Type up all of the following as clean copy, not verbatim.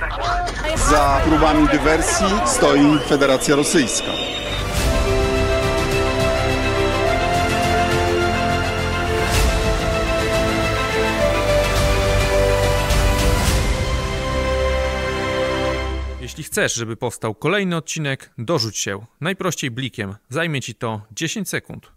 Za próbami dywersji stoi Federacja Rosyjska. Jeśli chcesz, żeby powstał kolejny odcinek, dorzuć się. Najprościej blikiem. Zajmie Ci to 10 sekund.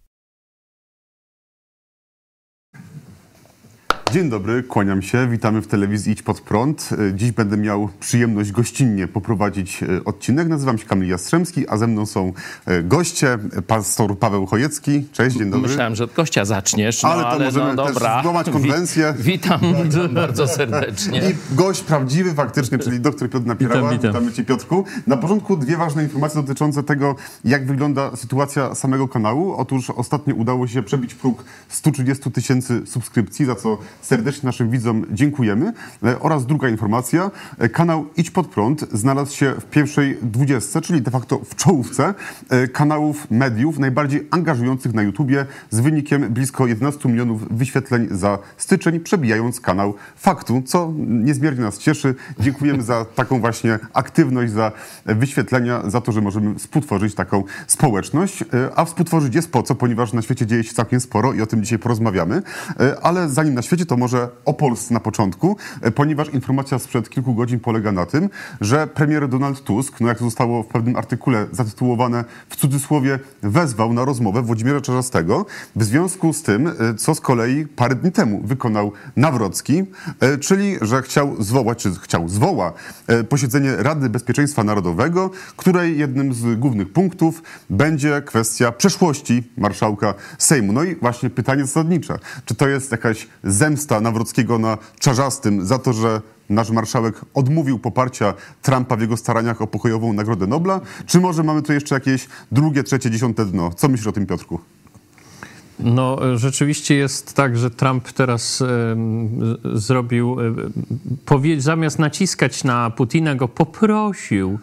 Dzień dobry, kłaniam się. Witamy w telewizji Idź Pod Prąd. Dziś będę miał przyjemność gościnnie poprowadzić odcinek. Nazywam się Kamil Jastrzębski, a ze mną są goście. Pastor Paweł Chojecki. Cześć, dzień dobry. Myślałem, że od gościa zaczniesz, ale możemy też złamać konwencję. Witam bardzo serdecznie. I gość prawdziwy faktycznie, czyli dr Piotr Napierała. Witamy Cię, Piotrku. Na początku dwie ważne informacje dotyczące tego, jak wygląda sytuacja samego kanału. Otóż ostatnio udało się przebić próg 130 000 subskrypcji, za co serdecznie naszym widzom dziękujemy. Oraz druga informacja. Kanał Idź Pod Prąd znalazł się w pierwszej 20, czyli de facto w czołówce kanałów mediów najbardziej angażujących na YouTubie z wynikiem blisko 11 milionów wyświetleń za styczeń, przebijając kanał Faktu, co niezmiernie nas cieszy. Dziękujemy za taką właśnie aktywność, za wyświetlenia, za to, że możemy współtworzyć taką społeczność. A współtworzyć jest po co, ponieważ na świecie dzieje się całkiem sporo i o tym dzisiaj porozmawiamy. Ale zanim na świecie, to może o Polsce na początku, ponieważ informacja sprzed kilku godzin polega na tym, że premier Donald Tusk, jak to zostało w pewnym artykule zatytułowane w cudzysłowie, wezwał na rozmowę Włodzimierza Czarzastego w związku z tym, co z kolei parę dni temu wykonał Nawrocki, czyli że zwoła posiedzenie Rady Bezpieczeństwa Narodowego, której jednym z głównych punktów będzie kwestia przeszłości marszałka Sejmu. No i właśnie pytanie zasadnicze, czy to jest jakaś zemsta Nawrockiego na Czarzastym za to, że nasz marszałek odmówił poparcia Trumpa w jego staraniach o pokojową Nagrodę Nobla? Czy może mamy tu jeszcze jakieś drugie, trzecie, dziesiąte dno? Co myślisz o tym, Piotrku? No, rzeczywiście jest tak, że Trump teraz zrobił, zamiast naciskać na Putina, go poprosił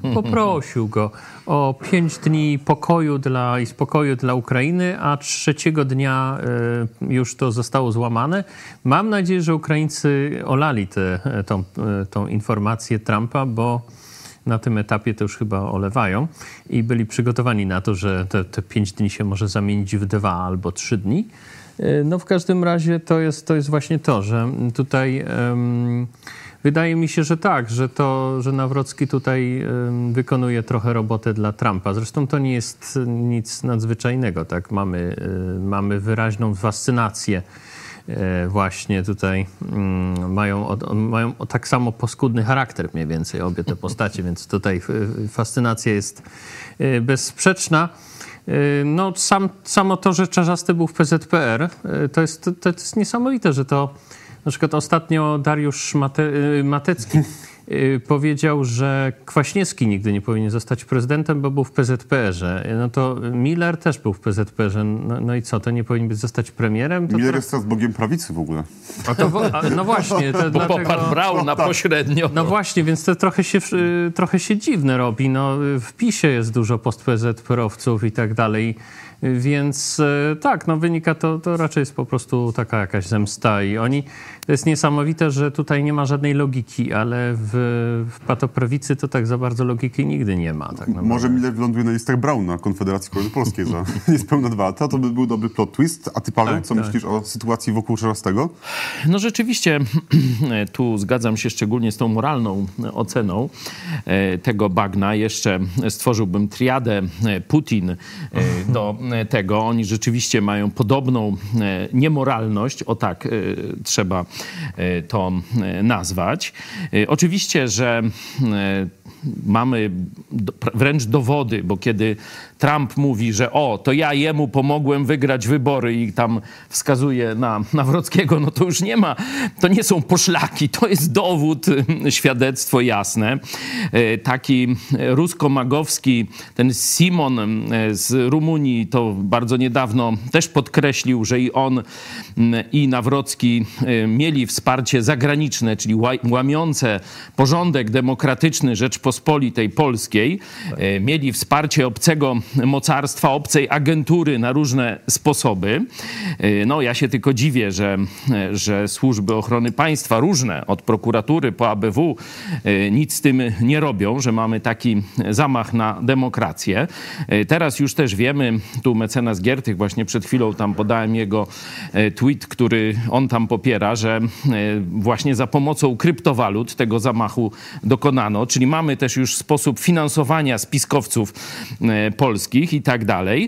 go o 5 dni pokoju i spokoju dla Ukrainy, a trzeciego dnia już to zostało złamane. Mam nadzieję, że Ukraińcy olali tą informację Trumpa, bo na tym etapie to już chyba olewają i byli przygotowani na to, że te 5 dni się może zamienić w 2 albo 3 dni. No w każdym razie to jest właśnie to, że tutaj wydaje mi się, że tak, że Nawrocki tutaj wykonuje trochę robotę dla Trumpa. Zresztą to nie jest nic nadzwyczajnego, tak? Mamy wyraźną fascynację. Właśnie tutaj mają tak samo paskudny charakter mniej więcej obie te postacie, więc tutaj fascynacja jest bezsprzeczna. No samo to, że Czarzasty był w PZPR, to jest niesamowite, że to na przykład ostatnio Dariusz Matecki powiedział, że Kwaśniewski nigdy nie powinien zostać prezydentem, bo był w PZPR-ze. No to Miller też był w PZPR-ze. No i co, to nie powinien zostać premierem? Miller jest teraz bogiem prawicy w ogóle. No właśnie. To bo poparł Brauna pośrednio. No właśnie, więc to trochę się dziwne robi. No, w PiS-ie jest dużo post-PZPR-owców i tak dalej. Więc tak, no wynika to raczej jest po prostu taka jakaś zemsta i to jest niesamowite, że tutaj nie ma żadnej logiki, ale w patoprawicy to tak za bardzo logiki nigdy nie ma. Tak może Miller wyląduje na listach Brauna Konfederacji Kobiety Polskiej za niespełna 2 lata. To by był dobry plot twist. A ty, Paweł, co myślisz o sytuacji wokół Czarzastego? No rzeczywiście, tu zgadzam się szczególnie z tą moralną oceną tego bagna. Jeszcze stworzyłbym triadę Putin do tego. Oni rzeczywiście mają podobną niemoralność, o tak trzeba to nazwać. Oczywiście, że mamy wręcz dowody, bo kiedy Trump mówi, że to ja jemu pomogłem wygrać wybory i tam wskazuje na Nawrockiego, no to już to nie są poszlaki, to jest dowód, świadectwo jasne. Taki rusko-magowski, ten Simon z Rumunii, to bardzo niedawno też podkreślił, że i on, i Nawrocki mieli wsparcie zagraniczne, czyli łamiące porządek demokratyczny Rzeczpospolitej Polskiej, mieli wsparcie obcego mocarstwa, obcej agentury na różne sposoby. No ja się tylko dziwię, że służby ochrony państwa różne, od prokuratury po ABW, nic z tym nie robią, że mamy taki zamach na demokrację. Teraz już też wiemy, tu mecenas Giertych, właśnie przed chwilą tam podałem jego tweet, który on tam popiera, że właśnie za pomocą kryptowalut tego zamachu dokonano, czyli mamy też już sposób finansowania spiskowców polskich i tak dalej.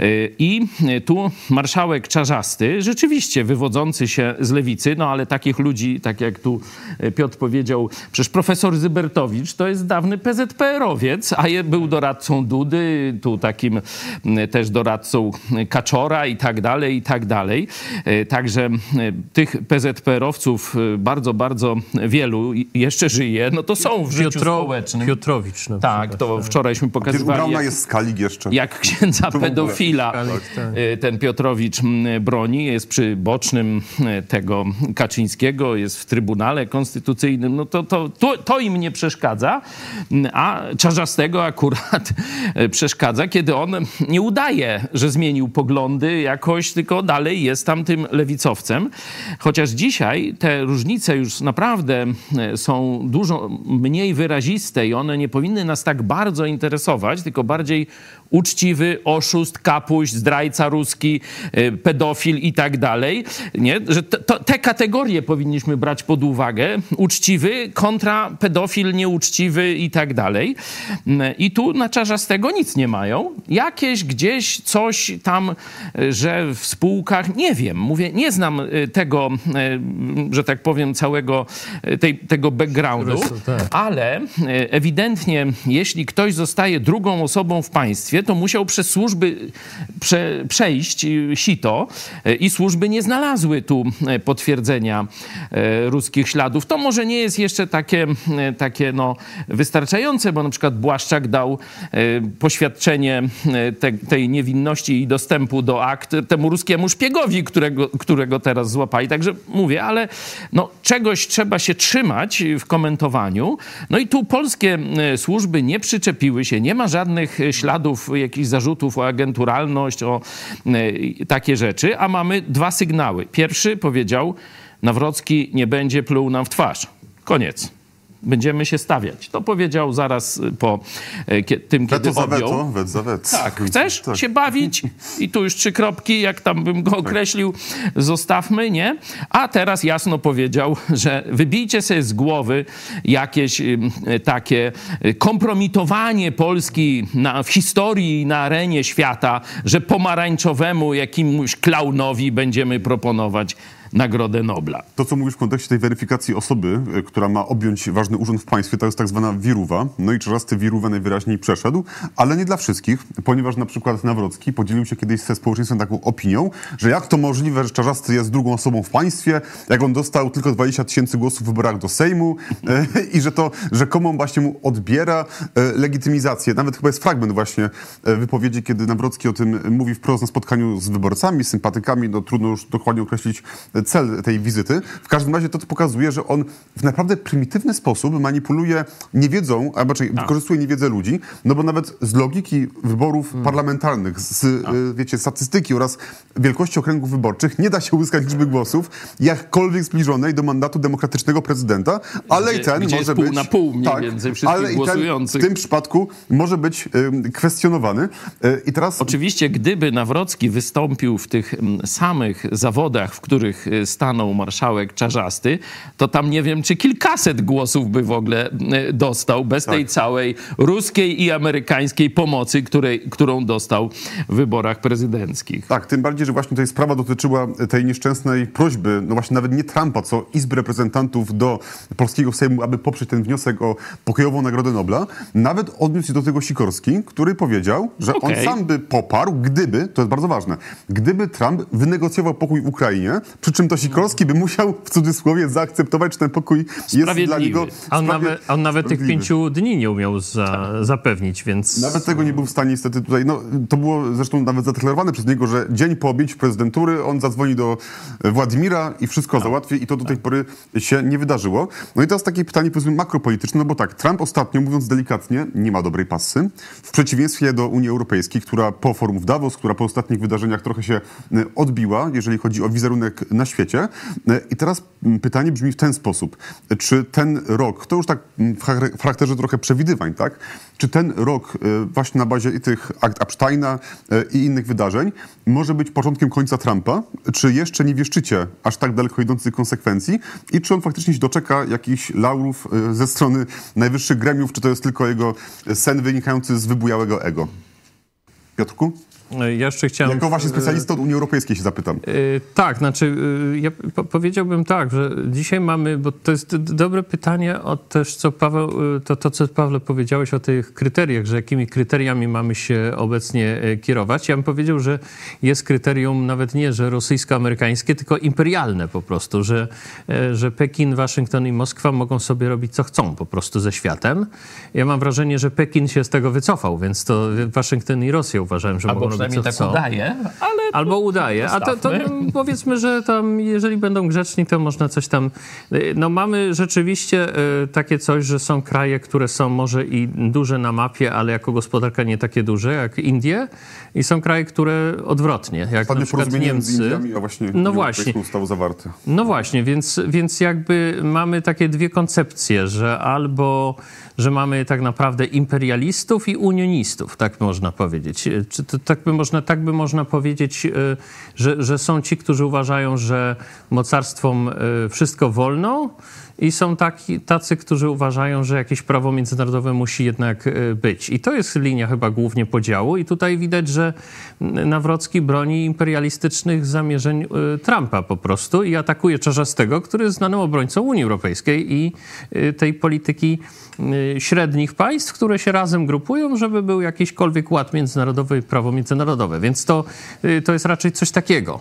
I tu marszałek Czarzasty, rzeczywiście wywodzący się z lewicy, no ale takich ludzi, tak jak tu Piotr powiedział, przecież profesor Zybertowicz to jest dawny PZPR-owiec, a był doradcą Dudy, tu takim też doradcą Kaczora i tak dalej, i tak dalej. Także tych PZPR-owców bardzo, bardzo wielu jeszcze żyje, no to są w życiu społecznym. Piotrowicz. No, tak, to wczorajśmy pokazywali, jest Skalik jeszcze. Jak księdza pedofila ten Piotrowicz broni, jest przy bocznym tego Kaczyńskiego, jest w Trybunale Konstytucyjnym, no to im nie przeszkadza, a Czarzastego akurat przeszkadza, kiedy on nie udaje, że zmienił poglądy jakoś, tylko dalej jest tam tym lewicowcem. Chociaż dzisiaj te różnice już naprawdę są dużo mniej wyraziste i one nie powinny nas tak bardzo interesować, tylko bardziej uczciwy, oszust, kapuś, zdrajca ruski, pedofil i tak dalej. Nie? Że te kategorie powinniśmy brać pod uwagę. Uczciwy kontra pedofil, nieuczciwy i tak dalej. I tu na Czarzastego nic nie mają. Jakieś gdzieś coś tam, że w spółkach, nie wiem, mówię, nie znam tego, że tak powiem, całego tego backgroundu, ale ewidentnie, jeśli ktoś zostaje drugą osobą w państwie, to musiał przez służby przejść sito i służby nie znalazły tu potwierdzenia ruskich śladów. To może nie jest jeszcze takie no, wystarczające, bo na przykład Błaszczak dał poświadczenie tej niewinności i dostępu do akt temu ruskiemu szpiegowi, którego teraz złapali. Także mówię, ale no, czegoś trzeba się trzymać w komentowaniu. No i tu polskie służby nie przyczepiły się, nie ma żadnych śladów jakichś zarzutów o agenturalność, o takie rzeczy, a mamy dwa sygnały. Pierwszy powiedział, Nawrocki nie będzie pluł nam w twarz. Koniec. Będziemy się stawiać. To powiedział zaraz po tym, kiedy objął. Wet za wet. Tak, chcesz się bawić? I tu już 3 kropki, jak tam bym go określił, zostawmy, nie? A teraz jasno powiedział, że wybijcie sobie z głowy jakieś takie kompromitowanie Polski w historii i na arenie świata, że pomarańczowemu jakiemuś klaunowi będziemy proponować Nagrodę Nobla. To, co mówisz w kontekście tej weryfikacji osoby, która ma objąć ważny urząd w państwie, to jest tak zwana wirówa. No i Czarzasty wirówę najwyraźniej przeszedł, ale nie dla wszystkich, ponieważ na przykład Nawrocki podzielił się kiedyś ze społeczeństwem taką opinią, że jak to możliwe, że Czarzasty jest drugą osobą w państwie, jak on dostał tylko 20 000 głosów w wyborach do Sejmu i że to rzekomo właśnie mu odbiera legitymizację. Nawet chyba jest fragment właśnie wypowiedzi, kiedy Nawrocki o tym mówi wprost na spotkaniu z wyborcami, z sympatykami, no trudno już dokładnie określić cel tej wizyty. W każdym razie to pokazuje, że on w naprawdę prymitywny sposób manipuluje niewiedzą, a raczej wykorzystuje niewiedzę ludzi, no bo nawet z logiki wyborów parlamentarnych, wiecie, statystyki oraz wielkości okręgów wyborczych nie da się uzyskać liczby głosów jakkolwiek zbliżonej do mandatu demokratycznego prezydenta, ale i ten gdzie może jest pół być... na pół mniej więcej wszystkich głosujących. W tym przypadku może być kwestionowany. I teraz... Oczywiście, gdyby Nawrocki wystąpił w tych samych zawodach, w których stanął marszałek Czarzasty, to tam nie wiem, czy kilkaset głosów by w ogóle dostał bez tej całej ruskiej i amerykańskiej pomocy, którą dostał w wyborach prezydenckich. Tak, tym bardziej, że właśnie tutaj sprawa dotyczyła tej nieszczęsnej prośby, no właśnie nawet nie Trumpa, co Izby Reprezentantów do polskiego Sejmu, aby poprzeć ten wniosek o pokojową Nagrodę Nobla. Nawet odniósł się do tego Sikorski, który powiedział, że on sam by poparł, gdyby, to jest bardzo ważne, gdyby Trump wynegocjował pokój w Ukrainie, przy przy czym to Sikorski by musiał w cudzysłowie zaakceptować, że ten pokój jest dla niego on nawet tych 5 dni nie umiał zapewnić, więc... Nawet tego nie był w stanie niestety tutaj, no to było zresztą nawet zadeklarowane przez niego, że dzień po objęciu prezydentury on zadzwoni do Władimira i wszystko załatwi i to do tej pory się nie wydarzyło. No i teraz takie pytanie powiedzmy makropolityczne, no bo tak, Trump ostatnio, mówiąc delikatnie, nie ma dobrej passy, w przeciwieństwie do Unii Europejskiej, która po forum w Davos, która po ostatnich wydarzeniach trochę się odbiła, jeżeli chodzi o wizerunek na świecie. I teraz pytanie brzmi w ten sposób. Czy ten rok, to już tak w charakterze trochę przewidywań, tak? Czy ten rok właśnie na bazie tych akt Epsteina i innych wydarzeń może być początkiem końca Trumpa? Czy jeszcze nie wieszczycie aż tak daleko idących konsekwencji? I czy on faktycznie się doczeka jakichś laurów ze strony najwyższych gremiów? Czy to jest tylko jego sen wynikający z wybujałego ego? Piotrku? Ja jeszcze chciałem... Jako właśnie specjalista od Unii Europejskiej się zapytam. Tak, znaczy ja powiedziałbym tak, że dzisiaj mamy, bo to jest dobre pytanie o też, co Paweł, co Pawle powiedziałeś o tych kryteriach, że jakimi kryteriami mamy się obecnie kierować. Ja bym powiedział, że jest kryterium nawet nie, że rosyjsko-amerykańskie, tylko imperialne po prostu, że Pekin, Waszyngton i Moskwa mogą sobie robić co chcą po prostu ze światem. Ja mam wrażenie, że Pekin się z tego wycofał, więc to Waszyngton i Rosja uważałem, że mogą robić co tak chcą. udaje, ale... Albo udaje. A to powiedzmy, że tam, jeżeli będą grzeczni, to można coś tam... No mamy rzeczywiście takie coś, że są kraje, które są może i duże na mapie, ale jako gospodarka nie takie duże, jak Indie. I są kraje, które odwrotnie, jak na przykład Niemcy. Z Indiami, a właśnie no właśnie. Zostało zawarte. No właśnie, więc jakby mamy takie dwie koncepcje, że albo, że mamy tak naprawdę imperialistów i unionistów, tak można powiedzieć. Czy to, tak by można powiedzieć, że są ci, którzy uważają, że mocarstwom wszystko wolno, i są tacy, którzy uważają, że jakieś prawo międzynarodowe musi jednak być. I to jest linia chyba głównie podziału. I tutaj widać, że Nawrocki broni imperialistycznych zamierzeń Trumpa po prostu i atakuje Czarzastego, który jest znanym obrońcą Unii Europejskiej i tej polityki średnich państw, które się razem grupują, żeby był jakiśkolwiek ład międzynarodowy i prawo międzynarodowe. Więc to jest raczej coś takiego.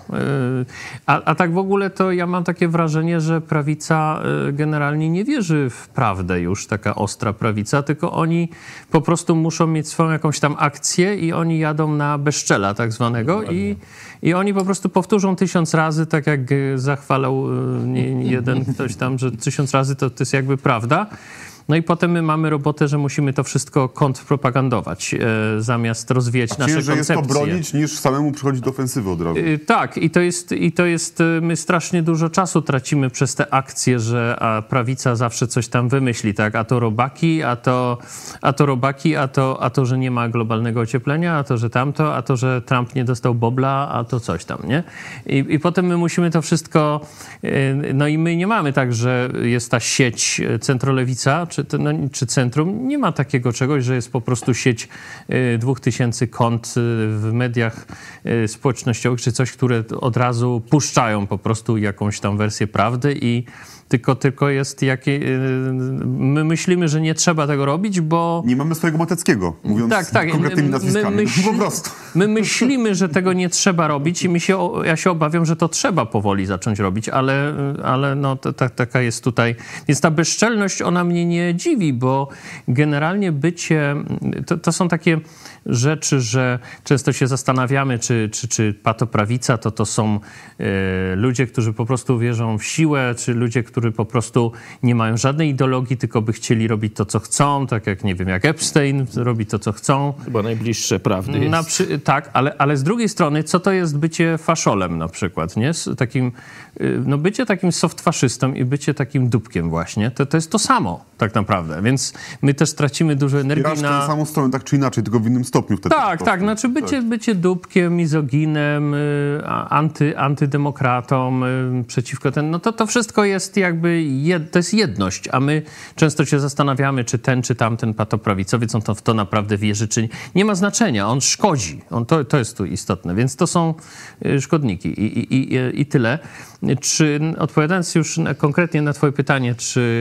A tak w ogóle to ja mam takie wrażenie, że prawica generalnie nie wierzy w prawdę już, taka ostra prawica, tylko oni po prostu muszą mieć swoją jakąś tam akcję i oni jadą na bezczela tak zwanego i oni po prostu powtórzą 1000 razy, tak jak zachwalał jeden ktoś tam, że 1000 razy to jest jakby prawda. No i potem my mamy robotę, że musimy to wszystko kontrpropagandować, zamiast rozwijać nasze koncepcje. Jest to bronić, niż samemu przychodzić do ofensywy od razu. Tak, i to jest, my strasznie dużo czasu tracimy przez te akcje, że prawica zawsze coś tam wymyśli, tak, a to robaki, a to, że nie ma globalnego ocieplenia, a to, że tamto, a to, że Trump nie dostał bobla, a to coś tam, nie? I potem my musimy to wszystko, no i my nie mamy tak, że jest ta sieć centrolewica, czy centrum, nie ma takiego czegoś, że jest po prostu sieć 2000 kont w mediach społecznościowych, czy coś, które od razu puszczają po prostu jakąś tam wersję prawdy i tylko jest my myślimy, że nie trzeba tego robić, bo... Nie mamy swojego Mateckiego, mówiąc konkretnymi nazwiskami. Po prostu. My myślimy, że tego nie trzeba robić i ja się obawiam, że to trzeba powoli zacząć robić, ale no taka jest tutaj. Więc ta bezczelność, ona mnie nie dziwi, bo generalnie bycie... To są takie rzeczy, że często się zastanawiamy, czy patoprawica to są ludzie, którzy po prostu wierzą w siłę, czy ludzie, którzy po prostu nie mają żadnej ideologii, tylko by chcieli robić to, co chcą, tak jak, nie wiem, jak Epstein robi to, co chcą. Chyba najbliższe prawdy jest. Tak, ale z drugiej strony, co to jest bycie faszolem na przykład, nie? Takim, no bycie takim soft-faszystą i bycie takim dupkiem właśnie, to jest to samo tak naprawdę, więc my też tracimy dużo energii na... tę samą stronę, tak czy inaczej, tylko w innym stopniu wtedy. Tak, znaczy bycie dupkiem, mizoginem, antydemokratą, przeciwko no to wszystko jest jakby, to jest jedność, a my często się zastanawiamy, czy ten, czy tamten patoprawicowiec, on w to naprawdę wierzy, czy nie ma znaczenia, on szkodzi, to jest tu istotne, więc to są szkodniki i tyle. Czy, odpowiadając już konkretnie na twoje pytanie, czy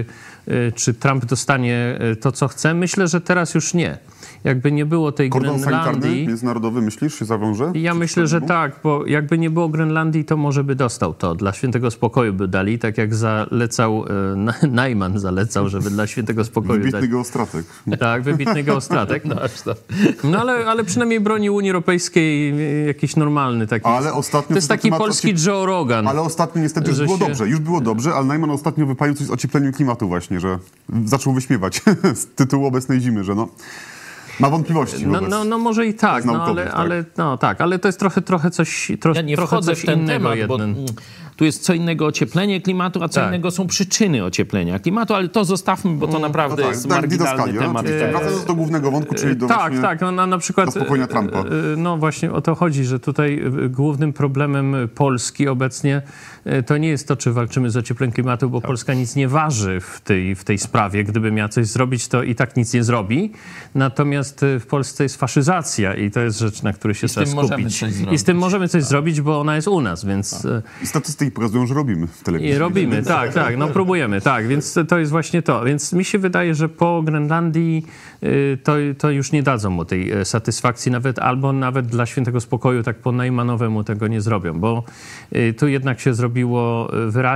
czy Trump dostanie to, co chce? Myślę, że teraz już nie. Jakby nie było tej Kordon sanitarny Grenlandii... międzynarodowy, myślisz, się zawiąże? Ja myślę, że tak, bo jakby nie było Grenlandii, to może by dostał to. Dla świętego spokoju by dali, tak jak zalecał, Najman zalecał, żeby dla świętego spokoju Wybitny dać. geostratek. Tak, wybitny geostratek. No ale przynajmniej broni Unii Europejskiej jakiś normalny taki. Ale ostatnio To jest taki polski Joe Rogan. Ale ostatnio niestety już było dobrze. Już było dobrze, ale Najman ostatnio wypalił coś z ociepleniem klimatu właśnie, że zaczął wyśmiewać z tytułu obecnej zimy, że ma wątpliwości. No może i tak, ale to jest trochę coś Ja nie wchodzę w ten temat, bo tu jest co innego ocieplenie klimatu, a co innego są przyczyny ocieplenia klimatu, ale to zostawmy, bo to naprawdę jest marginalny temat. Wracając do głównego wątku, czyli do na przykład zaspokojenia Trumpa. No właśnie o to chodzi, że tutaj głównym problemem Polski obecnie to nie jest to, czy walczymy z ociepleniem klimatu, bo Polska nic nie waży w tej sprawie. Gdyby miała coś zrobić, to i tak nic nie zrobi. Natomiast w Polsce jest faszyzacja i to jest rzecz, na której się trzeba skupić. I z tym możemy coś zrobić, bo ona jest u nas, więc... I statystyki pokazują, że robimy w telewizji. I robimy, tak, próbujemy, więc to jest właśnie to. Więc mi się wydaje, że po Grenlandii to już nie dadzą mu tej satysfakcji, nawet dla świętego spokoju, tak po Najmanowemu tego nie zrobią, bo tu jednak się zrobiło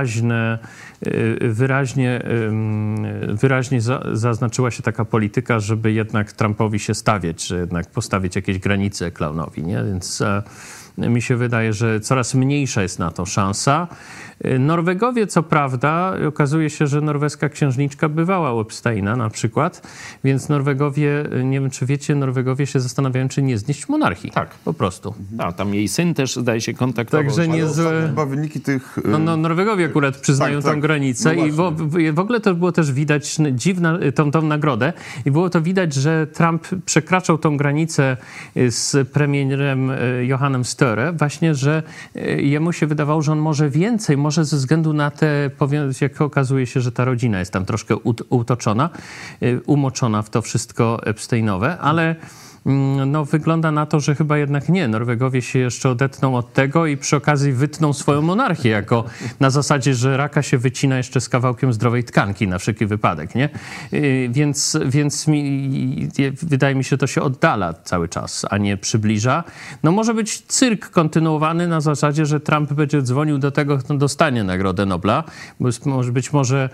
wyraźnie zaznaczyła się taka polityka, żeby jednak Trumpowi się stawiać, że jednak postawić jakieś granice klaunowi, nie? Więc mi się wydaje, że coraz mniejsza jest na to szansa. Norwegowie, co prawda, okazuje się, że norweska księżniczka bywała u Epsteina na przykład, więc Norwegowie, nie wiem czy wiecie, Norwegowie się zastanawiają, czy nie znieść monarchii. Tak. Po prostu. Tam jej syn też zdaje się kontaktował. Także niezłe... Chyba wyniki tych... Norwegowie akurat przyznają tą granicę i w ogóle to było też widać tą nagrodę i było to widać, że Trump przekraczał tą granicę z premierem Johannem Støre, właśnie, że jemu się wydawało, że on może więcej, może ze względu na te, jak okazuje się, że ta rodzina jest tam troszkę umoczona w to wszystko Epsteinowe, ale wygląda na to, że chyba jednak nie. Norwegowie się jeszcze odetną od tego i przy okazji wytną swoją monarchię jako na zasadzie, że raka się wycina jeszcze z kawałkiem zdrowej tkanki na wszelki wypadek, nie? Więc wydaje mi się, że to się oddala cały czas, a nie przybliża. Może być cyrk kontynuowany na zasadzie, że Trump będzie dzwonił do tego, kto dostanie Nagrodę Nobla, bo być może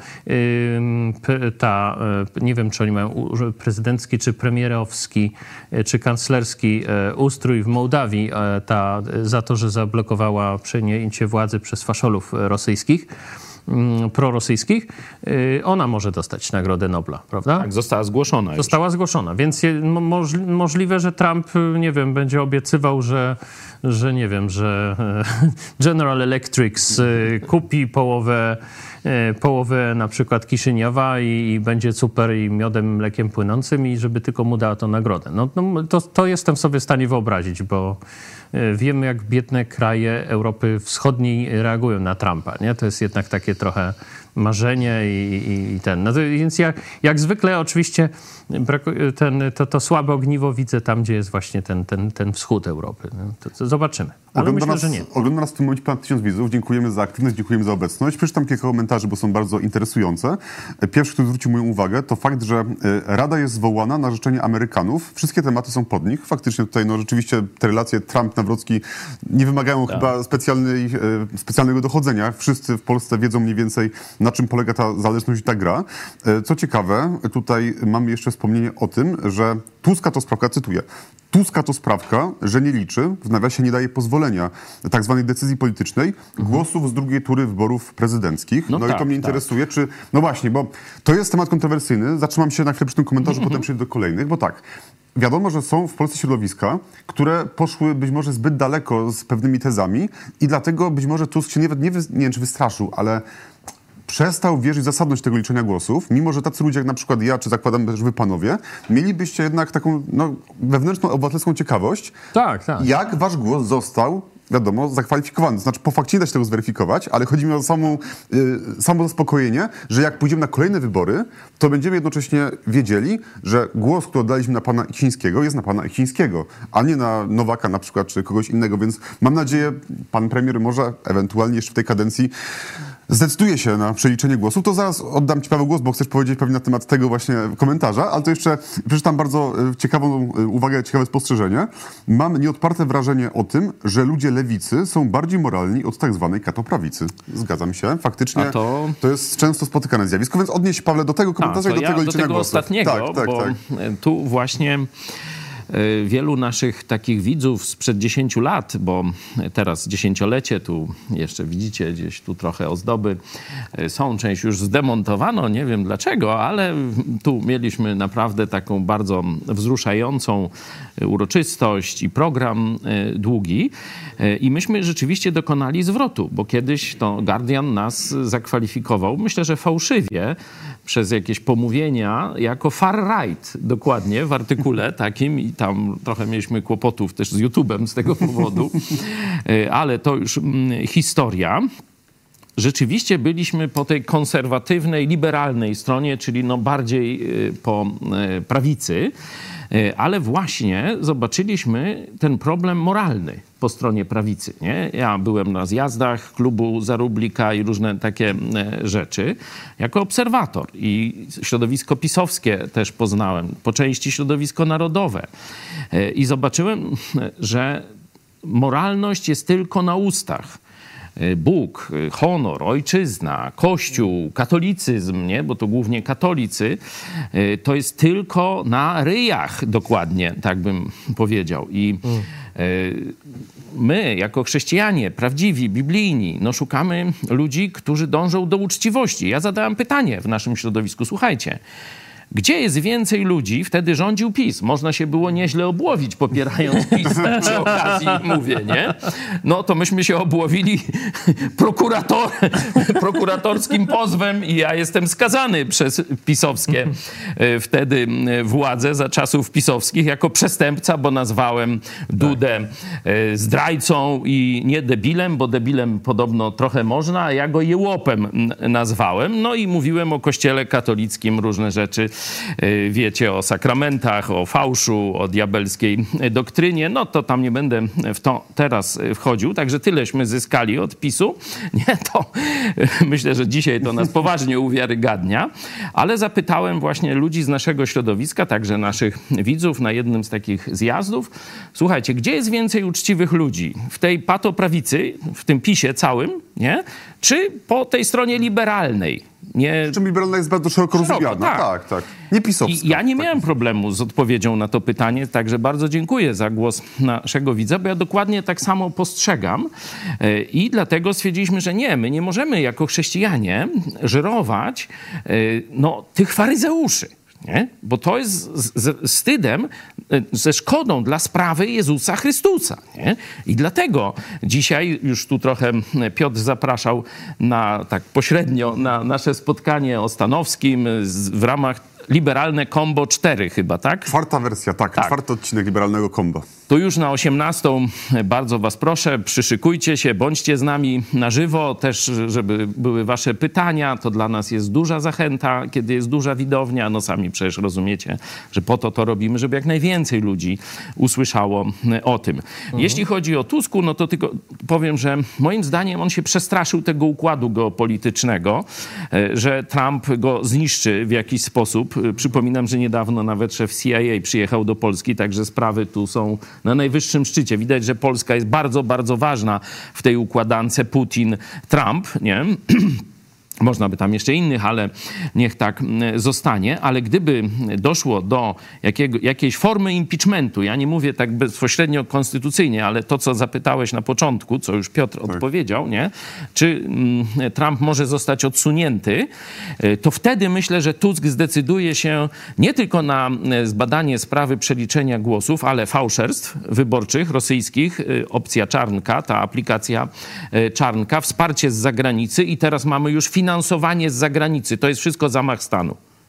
nie wiem, czy oni mają prezydencki czy premierowski czy kanclerski ustrój w Mołdawii za to, że zablokowała przejęcie władzy przez faszolów rosyjskich, prorosyjskich, ona może dostać Nagrodę Nobla, prawda? Tak, została zgłoszona. Została zgłoszona, więc możliwe, że Trump, nie wiem, będzie obiecywał, że General Electric kupi połowę na przykład Kiszyniowa i będzie super i miodem, mlekiem płynącym i żeby tylko mu dała tą nagrodę. To jestem sobie w stanie wyobrazić, bo wiemy, jak biedne kraje Europy Wschodniej reagują na Trumpa, nie? To jest jednak takie trochę marzenie i ten. Więc jak zwykle oczywiście to słabe ogniwo widzę tam, gdzie jest właśnie ten wschód Europy. To zobaczymy. Ale myślę, że nie. Ogląda nas w tym momencie ponad 1000 widzów. Dziękujemy za aktywność, dziękujemy za obecność. Przeczytam kilka komentarzy, bo są bardzo interesujące. Pierwszy, który zwrócił moją uwagę, to fakt, że Rada jest zwołana na życzenie Amerykanów. Wszystkie tematy są pod nich. Faktycznie tutaj rzeczywiście te relacje Trump-Nawrocki nie wymagają chyba specjalnego dochodzenia. Wszyscy w Polsce wiedzą mniej więcej, na czym polega ta zależność i ta gra. Co ciekawe, tutaj mamy jeszcze wspomnienie o tym, że Tuska to sprawka, cytuję, Tuska to sprawka, że nie liczy, w nawiasie nie daje pozwolenia tak zwanej decyzji politycznej, głosów z drugiej tury wyborów prezydenckich. I to mnie interesuje, czy... No właśnie, bo to jest temat kontrowersyjny. Zatrzymam się na chwilę przy tym komentarzu, potem przejdę do kolejnych, bo tak, wiadomo, że są w Polsce środowiska, które poszły być może zbyt daleko z pewnymi tezami i dlatego być może Tusk się nie wiem, czy wystraszył, ale przestał wierzyć w zasadność tego liczenia głosów, mimo że tacy ludzie jak na przykład ja, czy zakładam też wy panowie, mielibyście jednak taką wewnętrzną, obywatelską ciekawość, jak wasz głos został, wiadomo, zakwalifikowany. Znaczy, po fakcie nie da się tego zweryfikować, ale chodzi mi o samo zaspokojenie, że jak pójdziemy na kolejne wybory, to będziemy jednocześnie wiedzieli, że głos, który oddaliśmy na pana Ichińskiego, jest na pana Ichińskiego, a nie na Nowaka na przykład, czy kogoś innego, więc mam nadzieję, pan premier może ewentualnie jeszcze w tej kadencji zdecyduje się na przeliczenie głosów, to zaraz oddam ci, Paweł, głos, bo chcesz powiedzieć pewnie na temat tego właśnie komentarza, ale to jeszcze przeczytam bardzo ciekawą uwagę, ciekawe spostrzeżenie. Mam nieodparte wrażenie o tym, że ludzie lewicy są bardziej moralni od tak zwanej katoprawicy. Zgadzam się. Faktycznie to jest często spotykane zjawisko, więc odnieś, Pawle, do tego komentarza i do tego liczenia głosów. Ostatniego, bo tu właśnie wielu naszych takich widzów sprzed 10 lat, bo teraz 10-lecie, tu jeszcze widzicie gdzieś tu trochę ozdoby są, część już zdemontowano, nie wiem dlaczego, ale tu mieliśmy naprawdę taką bardzo wzruszającą uroczystość i program długi i myśmy rzeczywiście dokonali zwrotu, bo kiedyś to Guardian nas zakwalifikował, myślę, że fałszywie, przez jakieś pomówienia jako far-right, dokładnie, w artykule takim i tam trochę mieliśmy kłopotów też z YouTube'em z tego powodu, ale to już historia. Rzeczywiście byliśmy po tej konserwatywnej, liberalnej stronie, czyli no bardziej po prawicy, ale właśnie zobaczyliśmy ten problem moralny po stronie prawicy. Nie? Ja byłem na zjazdach klubu Zarublika i różne takie rzeczy jako obserwator i środowisko pisowskie też poznałem, po części środowisko narodowe i zobaczyłem, że moralność jest tylko na ustach. Bóg, honor, ojczyzna, Kościół, katolicyzm, nie? Bo to głównie katolicy, to jest tylko na ryjach dokładnie, tak bym powiedział. I my, jako chrześcijanie, prawdziwi, biblijni, no szukamy ludzi, którzy dążą do uczciwości. Ja zadałem pytanie w naszym środowisku, słuchajcie, gdzie jest więcej ludzi, wtedy rządził PiS. Można się było nieźle obłowić, popierając PiS przy okazji, mówię, nie? No to myśmy się obłowili prokuratorskim pozwem i ja jestem skazany przez pisowskie wtedy władze za czasów pisowskich jako przestępca, bo nazwałem Dudę zdrajcą i nie debilem, bo debilem podobno trochę można, a ja go jełopem nazwałem. No i mówiłem o Kościele katolickim różne rzeczy. Wiecie, o sakramentach, o fałszu, o diabelskiej doktrynie. No to tam nie będę w to teraz wchodził. Także tyleśmy zyskali od PiS-u. Nie, to myślę, że dzisiaj to nas poważnie uwiarygadnia. Ale zapytałem właśnie ludzi z naszego środowiska, także naszych widzów na jednym z takich zjazdów. Słuchajcie, gdzie jest więcej uczciwych ludzi? W tej patoprawicy, w tym PiS-ie całym, nie? Czy po tej stronie liberalnej? Nie... Czym liberalna jest bardzo szeroko rozumiana. Tak. Nie pisowska. I ja nie miałem problemu z odpowiedzią na to pytanie, także bardzo dziękuję za głos naszego widza, bo ja dokładnie tak samo postrzegam i dlatego stwierdziliśmy, że nie, my nie możemy jako chrześcijanie żerować tych faryzeuszy. Nie? Bo to jest wstydem, ze szkodą dla sprawy Jezusa Chrystusa. Nie? I dlatego dzisiaj już tu trochę Piotr zapraszał tak pośrednio na nasze spotkanie o Stanowskim w ramach Liberalne Combo 4 chyba, tak? Czwarta wersja, tak. Czwarty odcinek Liberalnego Combo. To już na 18 bardzo was proszę, przyszykujcie się, bądźcie z nami na żywo, też żeby były wasze pytania. To dla nas jest duża zachęta, kiedy jest duża widownia. No sami przecież rozumiecie, że po to robimy, żeby jak najwięcej ludzi usłyszało o tym. Jeśli chodzi o Tusku, no to tylko powiem, że moim zdaniem on się przestraszył tego układu geopolitycznego, że Trump go zniszczy w jakiś sposób. Przypominam, że niedawno nawet szef CIA przyjechał do Polski, także sprawy tu są na najwyższym szczycie. Widać, że Polska jest bardzo, bardzo ważna w tej układance Putin-Trump, nie? Można by tam jeszcze innych, ale niech tak zostanie. Ale gdyby doszło do jakiejś formy impeachmentu, ja nie mówię tak bezpośrednio konstytucyjnie, ale to, co zapytałeś na początku, co już Piotr odpowiedział, nie? Czy Trump może zostać odsunięty, to wtedy myślę, że Tusk zdecyduje się nie tylko na zbadanie sprawy przeliczenia głosów, ale fałszerstw wyborczych rosyjskich, opcja Czarnka, ta aplikacja Czarnka, wsparcie z zagranicy i teraz mamy już finansowanie z zagranicy. To jest wszystko zamach stanu.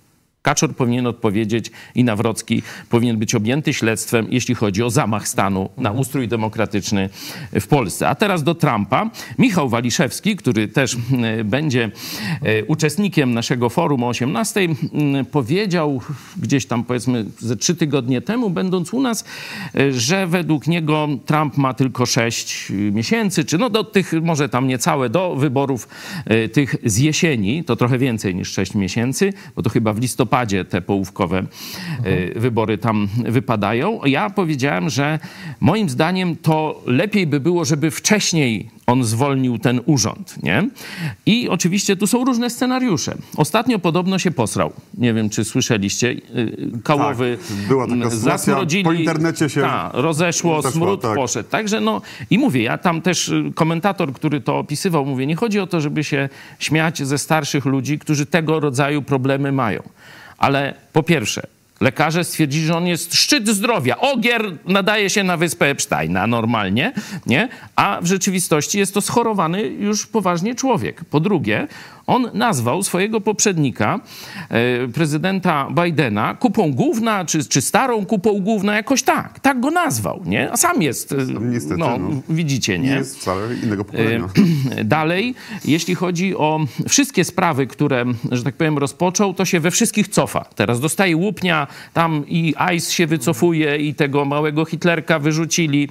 Kaczor powinien odpowiedzieć i Nawrocki powinien być objęty śledztwem, jeśli chodzi o zamach stanu na ustrój demokratyczny w Polsce. A teraz do Trumpa. Michał Waliszewski, który też będzie uczestnikiem naszego forum o 18, powiedział gdzieś tam powiedzmy ze 3 tygodnie temu, będąc u nas, że według niego Trump ma tylko 6 miesięcy, czy no do tych, może tam niecałe, do wyborów tych z jesieni, to trochę więcej niż 6 miesięcy, bo to chyba w listopadzie te połówkowe wybory tam wypadają. Ja powiedziałem, że moim zdaniem to lepiej by było, żeby wcześniej on zwolnił ten urząd, nie? I oczywiście tu są różne scenariusze. Ostatnio podobno się posrał. Nie wiem, czy słyszeliście. Kałowy była taka sytuacja, zasmrodzili, po internecie się rozeszło, smród poszedł. Także no i mówię, ja tam też komentator, który to opisywał, mówię, nie chodzi o to, żeby się śmiać ze starszych ludzi, którzy tego rodzaju problemy mają. Ale po pierwsze, lekarze stwierdzili, że on jest szczyt zdrowia. Ogier nadaje się na wyspę Epsteina normalnie, nie? A w rzeczywistości jest to schorowany już poważnie człowiek. Po drugie, on nazwał swojego poprzednika, prezydenta Bidena, kupą gówna, czy starą kupą gówna, jakoś tak. Tak go nazwał, nie? A sam jest, niestety, widzicie, nie? Nie jest wcale innego pokolenia. Dalej, jeśli chodzi o wszystkie sprawy, które, że tak powiem, rozpoczął, to się we wszystkich cofa. Teraz dostaje łupnia, tam i ICE się wycofuje i tego małego Hitlerka wyrzucili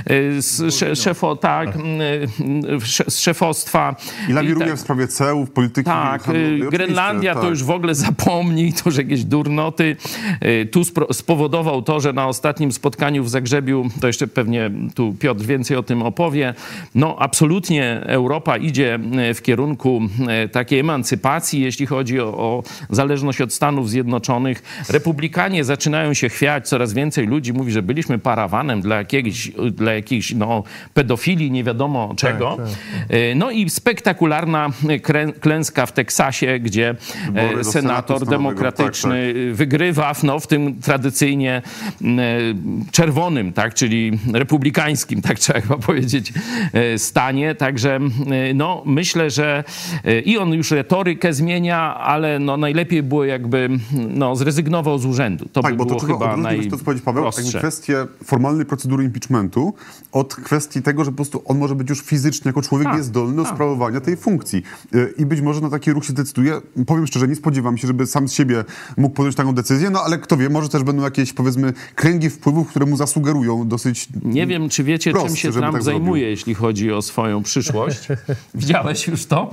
z szefostwa. I lawiruje w sprawie cełów, polityki. Tak, Grenlandia to już w ogóle zapomnij, to już jakieś durnoty. Tu spowodował to, że na ostatnim spotkaniu w Zagrzebiu, to jeszcze pewnie tu Piotr więcej o tym opowie, no absolutnie Europa idzie w kierunku takiej emancypacji, jeśli chodzi o zależność od Stanów Zjednoczonych. Republikanie zaczynają się chwiać, coraz więcej ludzi mówi, że byliśmy parawanem dla jakichś pedofilii, nie wiadomo czego. Tak. No i spektakularna klęska w Teksasie, gdzie senator demokratyczny wygrywa w tym tradycyjnie czerwonym, tak, czyli republikańskim, tak trzeba chyba powiedzieć, stanie. Także no, myślę, że i on już retorykę zmienia, ale no, najlepiej było jakby zrezygnował z urzędu. To by było chyba najprostsze. Kwestię formalnej procedury impeachmentu od kwestii tego, że po prostu on może być już fizycznie jako człowiek jest zdolny do sprawowania tej funkcji. I być może na taki ruch się decyduje. Powiem szczerze, nie spodziewam się, żeby sam z siebie mógł podjąć taką decyzję, no ale kto wie, może też będą jakieś, powiedzmy, kręgi wpływów, które mu zasugerują dosyć. Nie wiem, czy wiecie, czym się Trump zajmuje, jeśli chodzi o swoją przyszłość. Widziałeś już to?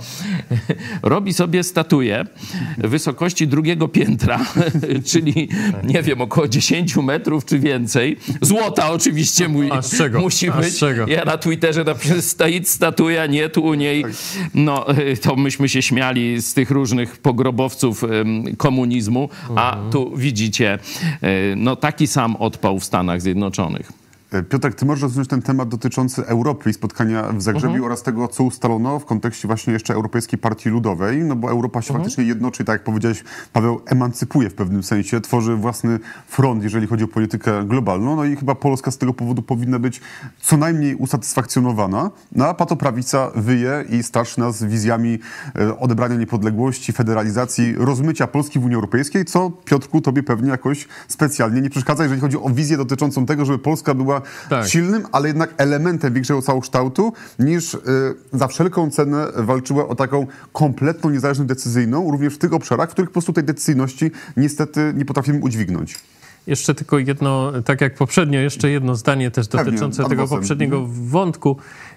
Robi sobie statuję wysokości 2. piętra, czyli nie wiem, około 10 metrów czy więcej. Złota oczywiście musi być. Ja na Twitterze napisałem, stoit statuja, nie tu u niej. No, to myśmy się śmiali z tych różnych pogrobowców komunizmu, a tu widzicie, no taki sam odpał w Stanach Zjednoczonych. Piotrek, ty możesz rozwiązać ten temat dotyczący Europy i spotkania w Zagrzebiu oraz tego, co ustalono w kontekście właśnie jeszcze Europejskiej Partii Ludowej, no bo Europa się faktycznie jednoczy, tak jak powiedziałeś, Paweł, emancypuje w pewnym sensie, tworzy własny front, jeżeli chodzi o politykę globalną, no i chyba Polska z tego powodu powinna być co najmniej usatysfakcjonowana, no a patoprawica wyje i straszy nas wizjami odebrania niepodległości, federalizacji, rozmycia Polski w Unii Europejskiej, co, Piotrku, tobie pewnie jakoś specjalnie nie przeszkadza, jeżeli chodzi o wizję dotyczącą tego, żeby Polska była silnym, ale jednak elementem większego całokształtu, niż za wszelką cenę walczyła o taką kompletną niezależność decyzyjną, również w tych obszarach, w których po prostu tej decyzyjności niestety nie potrafimy udźwignąć. Jeszcze tylko jedno, tak jak poprzednio, jeszcze jedno zdanie też dotyczące tego poprzedniego wątku.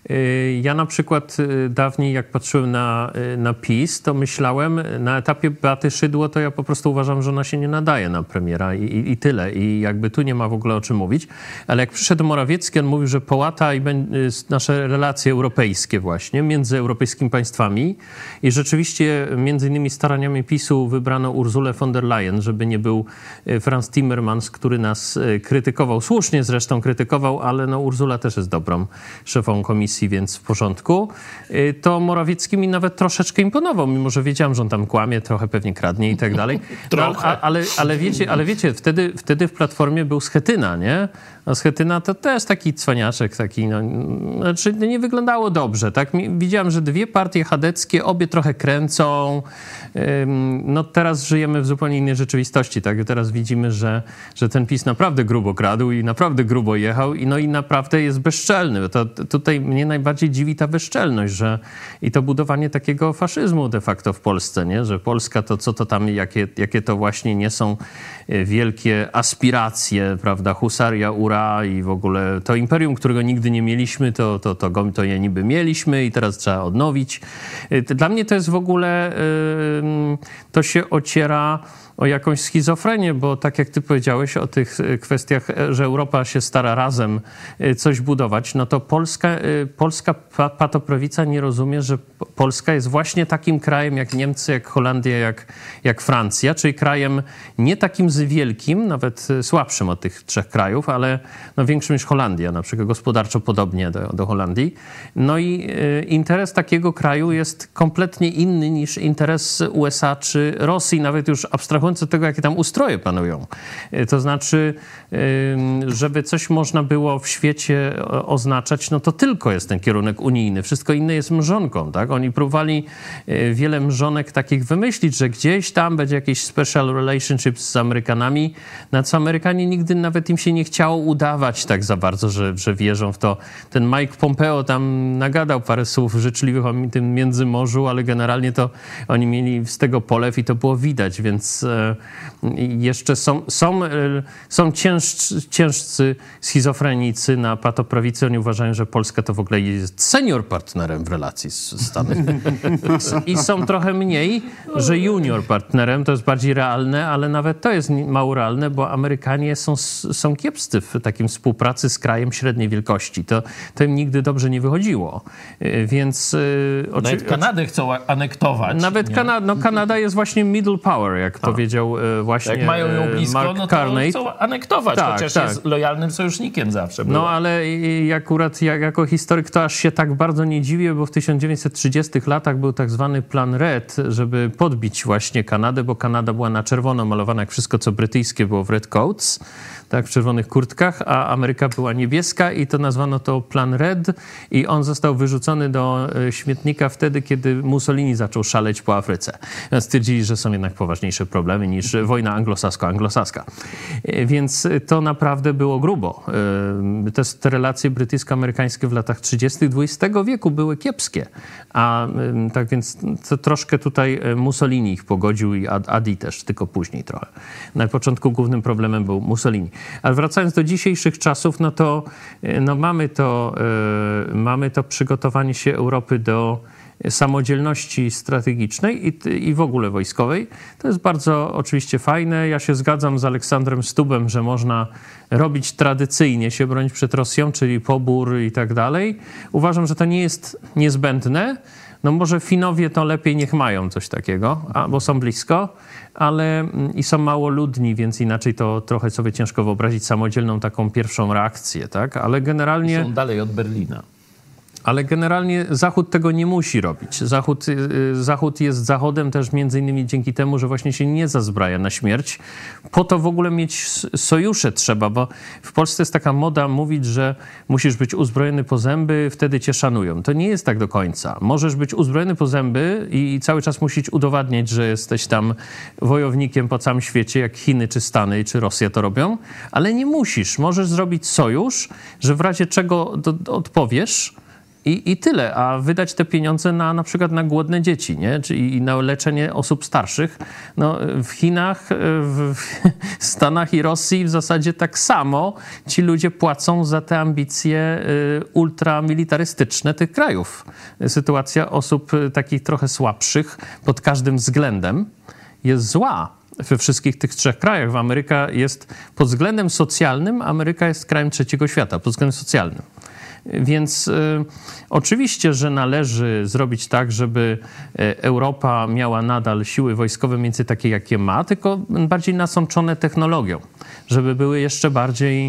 Ja na przykład dawniej, jak patrzyłem na PiS, to myślałem, na etapie Beaty Szydło, to ja po prostu uważam, że ona się nie nadaje na premiera i tyle. I jakby tu nie ma w ogóle o czym mówić. Ale jak przyszedł Morawiecki, on mówił, że połata nasze relacje europejskie właśnie między europejskimi państwami. I rzeczywiście między innymi staraniami PiS-u wybrano Ursulę von der Leyen, żeby nie był Franz Timmermans, który nas krytykował. Słusznie zresztą krytykował, ale no Ursula też jest dobrą szefą Komisji dymisji, więc w porządku, to Morawiecki mi nawet troszeczkę imponował, mimo że wiedziałem, że on tam kłamie, trochę pewnie kradnie i tak dalej. Ale wiecie, wtedy w Platformie był Schetyna, nie? A Schetyna to też taki cwaniaczek, taki, znaczy nie wyglądało dobrze, tak? Widziałem, że dwie partie chadeckie, obie trochę kręcą. No teraz żyjemy w zupełnie innej rzeczywistości, tak? Teraz widzimy, że ten PiS naprawdę grubo kradł i naprawdę grubo jechał i naprawdę jest bezczelny. To tutaj mnie najbardziej dziwi ta bezczelność, i to budowanie takiego faszyzmu de facto w Polsce, nie? Że Polska to co to tam, jakie to właśnie nie są wielkie aspiracje, prawda? Husaria, ura i w ogóle to imperium, którego nigdy nie mieliśmy, to je niby mieliśmy i teraz trzeba odnowić. Dla mnie to jest w ogóle, to się ociera o jakąś schizofrenię, bo tak jak ty powiedziałeś o tych kwestiach, że Europa się stara razem coś budować, no to polska patoprawica nie rozumie, że Polska jest właśnie takim krajem jak Niemcy, jak Holandia, jak Francja, czyli krajem nie takim wielkim, nawet słabszym od tych trzech krajów, ale większym niż Holandia, na przykład gospodarczo podobnie do Holandii. No i interes takiego kraju jest kompletnie inny niż interes USA czy Rosji, nawet już abstrahując od tego, jakie tam ustroje panują. To znaczy, żeby coś można było w świecie oznaczać, no to tylko jest ten kierunek unijny. Wszystko inne jest mrzonką, tak? Oni próbowali wiele mrzonek takich wymyślić, że gdzieś tam będzie jakiś special relationship z Amerykanami, na co Amerykanie nigdy nawet im się nie chciało udawać tak za bardzo, że wierzą w to. Ten Mike Pompeo tam nagadał parę słów życzliwych o tym Międzymorzu, ale generalnie to oni mieli z tego polew i to było widać, więc jeszcze są ciężcy schizofrenicy na patoprawicy. Oni uważają, że Polska to w ogóle jest senior partnerem w relacji z Stanami. I są trochę mniej, że junior partnerem, to jest bardziej realne, ale nawet to jest mało realne, bo Amerykanie są kiepscy w takim współpracy z krajem średniej wielkości. To im nigdy dobrze nie wychodziło. Więc... Nawet Kanadę chcą anektować. Nawet Kanada jest właśnie middle power, jak powiedział właśnie jak mają ją blisko, Mark no to Carney. chcą anektować, chociaż jest lojalnym sojusznikiem zawsze. No ale akurat jako historyk to aż się tak bardzo nie dziwię, bo w 1930 latach był tak zwany plan Red, żeby podbić właśnie Kanadę, bo Kanada była na czerwono malowana, jak wszystko co brytyjskie było w red coats, tak, w czerwonych kurtkach, a Ameryka była niebieska i to nazwano to plan Red i on został wyrzucony do śmietnika wtedy, kiedy Mussolini zaczął szaleć po Afryce. Stwierdzili, że są jednak poważniejsze problemy niż wojna anglosasko-anglosaska. Więc to naprawdę było grubo. Te relacje brytyjsko-amerykańskie w latach 30. XX wieku były kiepskie. A tak więc to troszkę tutaj Mussolini ich pogodził i Adi też, tylko później trochę. Na początku głównym problemem był Mussolini. Ale wracając do dzisiejszych czasów, no to mamy to przygotowanie się Europy do samodzielności strategicznej i w ogóle wojskowej. To jest bardzo oczywiście fajne. Ja się zgadzam z Aleksandrem Stubem, że można robić tradycyjnie się bronić przed Rosją, czyli pobór i tak dalej. Uważam, że to nie jest niezbędne. No może Finowie to lepiej niech mają coś takiego, bo są blisko, ale i są mało ludni, więc inaczej to trochę sobie ciężko wyobrazić samodzielną taką pierwszą reakcję, tak? Ale generalnie... Są dalej od Berlina. Ale generalnie Zachód tego nie musi robić. Zachód jest Zachodem też między innymi dzięki temu, że właśnie się nie zazbraja na śmierć. Po to w ogóle mieć sojusze trzeba, bo w Polsce jest taka moda mówić, że musisz być uzbrojony po zęby, wtedy cię szanują. To nie jest tak do końca. Możesz być uzbrojony po zęby i cały czas musisz udowadniać, że jesteś tam wojownikiem po całym świecie, jak Chiny, czy Stany, czy Rosja to robią, ale nie musisz. Możesz zrobić sojusz, że w razie czego odpowiesz, i tyle, a wydać te pieniądze na przykład na głodne dzieci, nie? Czyli na leczenie osób starszych. No, w Chinach, w Stanach i Rosji w zasadzie tak samo ci ludzie płacą za te ambicje ultramilitarystyczne tych krajów. Sytuacja osób takich trochę słabszych pod każdym względem jest zła. We wszystkich tych trzech krajach. Ameryka jest pod względem socjalnym, Ameryka jest krajem trzeciego świata, pod względem socjalnym. Więc oczywiście, że należy zrobić tak, żeby Europa miała nadal siły wojskowe między takie, jakie ma, tylko bardziej nasączone technologią, żeby były jeszcze bardziej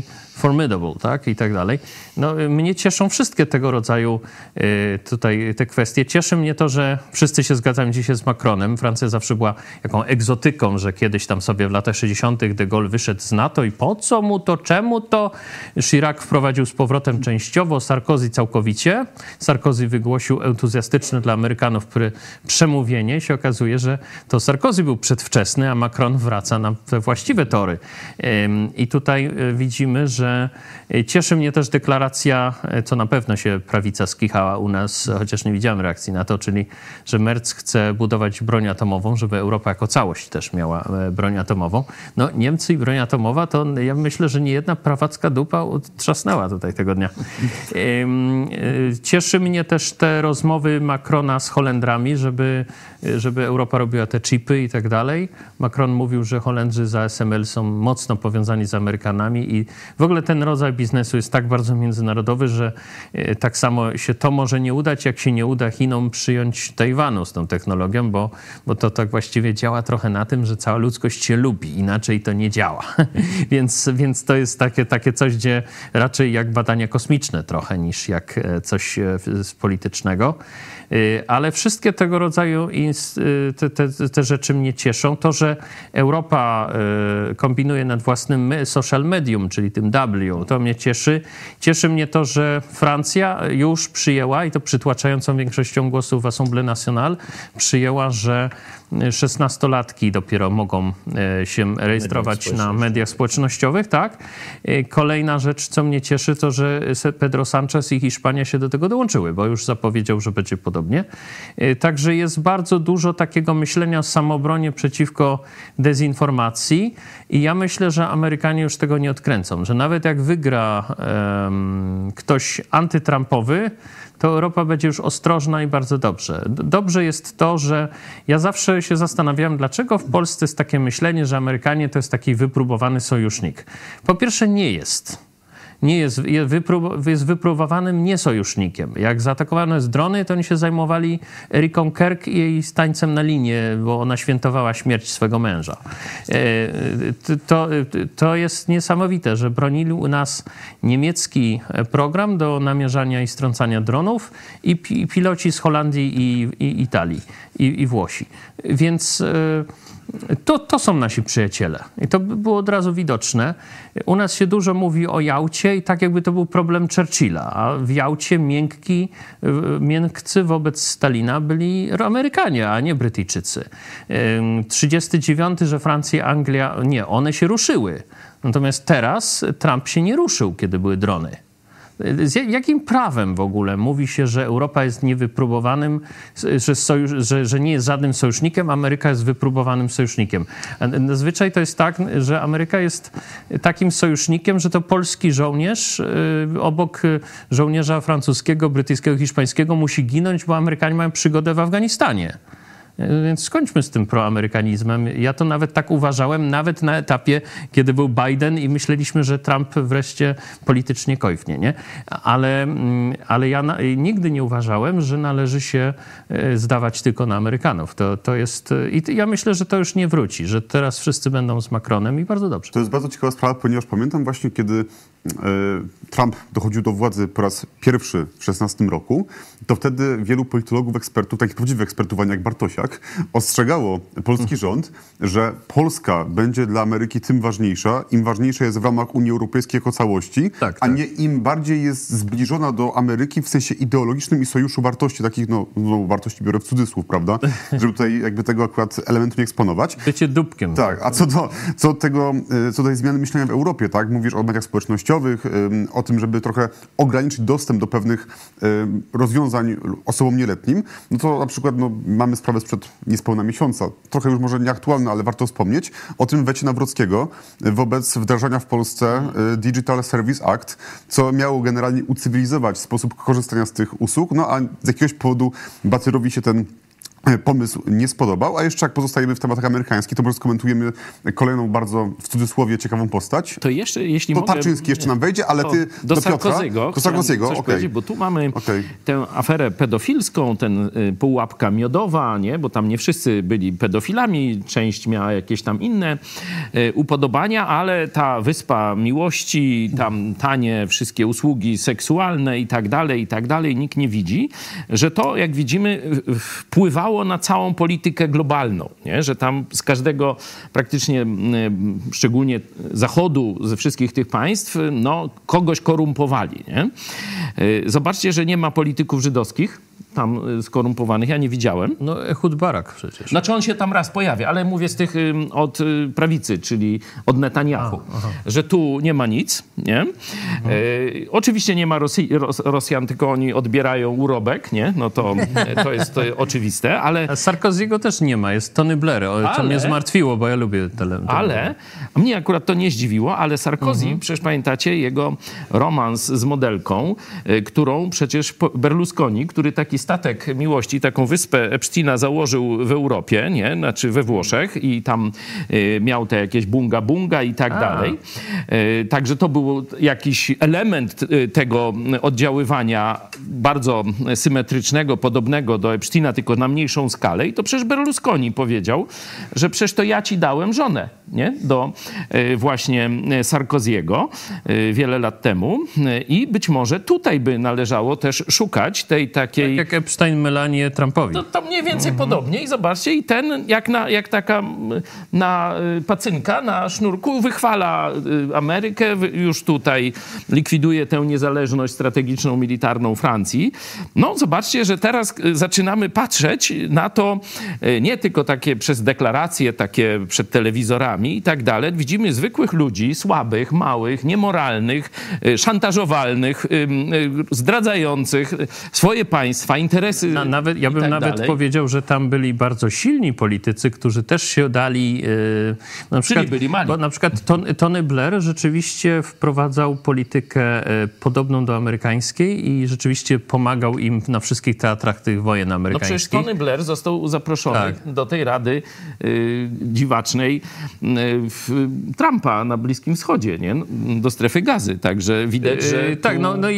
formidable, tak, i tak dalej. No, mnie cieszą wszystkie tego rodzaju tutaj te kwestie. Cieszy mnie to, że wszyscy się zgadzają dzisiaj z Macronem. Francja zawsze była jaką egzotyką, że kiedyś tam sobie w latach 60. de Gaulle wyszedł z NATO i po co mu to, czemu to? Chirac wprowadził z powrotem częściowo, Sarkozy całkowicie. Sarkozy wygłosił entuzjastyczne dla Amerykanów przemówienie. Się okazuje, że to Sarkozy był przedwczesny, a Macron wraca na te właściwe tory. I tutaj widzimy, że cieszy mnie też deklaracja, co na pewno się prawica skichała u nas, chociaż nie widziałem reakcji na to, czyli że Merz chce budować broń atomową, żeby Europa jako całość też miała broń atomową. No Niemcy i broń atomowa, to ja myślę, że niejedna prawacka dupa trzasnęła tutaj tego dnia. Cieszy mnie też te rozmowy Macrona z Holendrami, żeby Europa robiła te chipy i tak dalej. Macron mówił, że Holendrzy za ASML są mocno powiązani z Amerykanami i w ogóle ten rodzaj biznesu jest tak bardzo międzynarodowy, że tak samo się to może nie udać, jak się nie uda Chinom przyjąć Tajwanu z tą technologią, bo to tak właściwie działa trochę na tym, że cała ludzkość się lubi, inaczej to nie działa. Więc to jest takie coś, gdzie raczej jak badania kosmiczne trochę niż jak coś politycznego. Ale wszystkie tego rodzaju te rzeczy mnie cieszą. To, że Europa kombinuje nad własnym social medium, czyli tym W, to mnie cieszy. Cieszy mnie to, że Francja już przyjęła, i to przytłaczającą większością głosów w Assemblée Nationale, przyjęła, że 16-latki dopiero mogą się rejestrować na mediach społecznościowych, tak? Kolejna rzecz, co mnie cieszy, to, że Pedro Sánchez i Hiszpania się do tego dołączyły, bo już zapowiedział, że będzie podobnie. Także jest bardzo dużo takiego myślenia o samoobronie przeciwko dezinformacji i ja myślę, że Amerykanie już tego nie odkręcą, że nawet jak wygra ktoś antytrumpowy, to Europa będzie już ostrożna i bardzo dobrze. Dobrze jest to, że ja zawsze się zastanawiałem, dlaczego w Polsce jest takie myślenie, że Amerykanie to jest taki wypróbowany sojusznik. Po pierwsze, nie jest. Jest wypróbowanym niesojusznikiem. Jak zaatakowano z drony, to oni się zajmowali Eriką Kerk i jej tańcem na linię, bo ona świętowała śmierć swego męża. To jest niesamowite, że bronili u nas niemiecki program do namierzania i strącania dronów i piloci z Holandii i Italii i Włosi. Więc to są nasi przyjaciele. I to było od razu widoczne. U nas się dużo mówi o Jałcie i tak jakby to był problem Churchilla, a w Jałcie miękcy wobec Stalina byli Amerykanie, a nie Brytyjczycy. 39, że Francja, Anglia, nie, one się ruszyły. Natomiast teraz Trump się nie ruszył, kiedy były drony. Jakim prawem w ogóle mówi się, że Europa jest niewypróbowanym, że nie jest żadnym sojusznikiem, Ameryka jest wypróbowanym sojusznikiem? Zazwyczaj to jest tak, że Ameryka jest takim sojusznikiem, że to polski żołnierz obok żołnierza francuskiego, brytyjskiego, hiszpańskiego musi ginąć, bo Amerykanie mają przygodę w Afganistanie. Więc skończmy z tym proamerykanizmem. Ja to nawet tak uważałem, nawet na etapie, kiedy był Biden i myśleliśmy, że Trump wreszcie politycznie kojfnie, nie? Ale ja nigdy nie uważałem, że należy się zdawać tylko na Amerykanów. To jest... I ja myślę, że to już nie wróci, że teraz wszyscy będą z Macronem i bardzo dobrze. To jest bardzo ciekawa sprawa, ponieważ pamiętam właśnie, kiedy Trump dochodził do władzy po raz pierwszy w 2016 roku, to wtedy wielu politologów, ekspertów, takich prawdziwych ekspertów jak Bartosiak, ostrzegało polski rząd, że Polska będzie dla Ameryki tym ważniejsza, im ważniejsza jest w ramach Unii Europejskiej jako całości, a nie im bardziej jest zbliżona do Ameryki w sensie ideologicznym i sojuszu wartości, takich, no wartości biorę w cudzysłów, prawda, żeby tutaj jakby tego akurat elementu nie eksponować. Bycie dupkiem. Tak, a co do tej zmiany myślenia w Europie, tak, mówisz o mediach społecznościowych, o tym, żeby trochę ograniczyć dostęp do pewnych rozwiązań osobom nieletnim, no to na przykład mamy sprawę sprzed niespełna miesiąca, trochę już może nieaktualna, ale warto wspomnieć, o tym wecie Nawrockiego wobec wdrażania w Polsce Digital Service Act, co miało generalnie ucywilizować sposób korzystania z tych usług, no a z jakiegoś powodu Batyrowi się ten pomysł nie spodobał. A jeszcze jak pozostajemy w tematach amerykańskich, to może skomentujemy kolejną bardzo, w cudzysłowie, ciekawą postać. To jeszcze, jeśli to mogę... Tarczyński jeszcze nam wejdzie, ale ty do Piotra. Do Sarkozy'ego, okej. Bo tu mamy tę aferę pedofilską, ten pułapka miodowa, nie? Bo tam nie wszyscy byli pedofilami, część miała jakieś tam inne upodobania, ale ta wyspa miłości, tam tanie wszystkie usługi seksualne i tak dalej, nikt nie widzi, że to, jak widzimy, wpływało na całą politykę globalną, nie? Że tam z każdego praktycznie, szczególnie Zachodu, ze wszystkich tych państw, no, kogoś korumpowali. Nie? Zobaczcie, że nie ma polityków żydowskich tam skorumpowanych, ja nie widziałem. No Ehud Barak przecież. Znaczy on się tam raz pojawia, ale mówię z tych od prawicy, czyli od Netanyahu, że tu nie ma nic, nie? Oczywiście nie ma Rosjan, tylko oni odbierają urobek, nie? No to jest oczywiste, ale... Sarkozy'ego też nie ma, jest Tony Blair, co mnie zmartwiło, bo ja lubię ale mnie akurat to nie zdziwiło, ale Sarkozy, przecież pamiętacie jego romans z modelką, którą przecież Berlusconi, który taki statek miłości, taką wyspę Epsteina założył w Europie, nie? Znaczy we Włoszech i tam miał te jakieś bunga i tak dalej. Także to był jakiś element tego oddziaływania bardzo symetrycznego, podobnego do Epsteina, tylko na mniejszą skalę. I to przecież Berlusconi powiedział, że przecież to ja ci dałem żonę, nie? Do właśnie Sarkozy'ego wiele lat temu. I być może tutaj by należało też szukać tej takiej... Tak jak Epstein Melanie Trumpowi. To mniej więcej podobnie. I zobaczcie, i ten jak taka pacynka na sznurku wychwala Amerykę, już tutaj likwiduje tę niezależność strategiczną, militarną Francji. No zobaczcie, że teraz zaczynamy patrzeć na to nie tylko takie przez deklaracje, takie przed telewizorami i tak dalej. Widzimy zwykłych ludzi, słabych, małych, niemoralnych, szantażowalnych, zdradzających swoje państwa, interesy ja bym nawet powiedział, że tam byli bardzo silni politycy, którzy też się dali... na przykład, byli mali. Bo na przykład Tony Blair rzeczywiście wprowadzał politykę podobną do amerykańskiej i rzeczywiście pomagał im na wszystkich teatrach tych wojen amerykańskich. No przecież Tony Blair został zaproszony do tej rady dziwacznej Trumpa na Bliskim Wschodzie, nie? Do strefy Gazy. Także widać, że tak,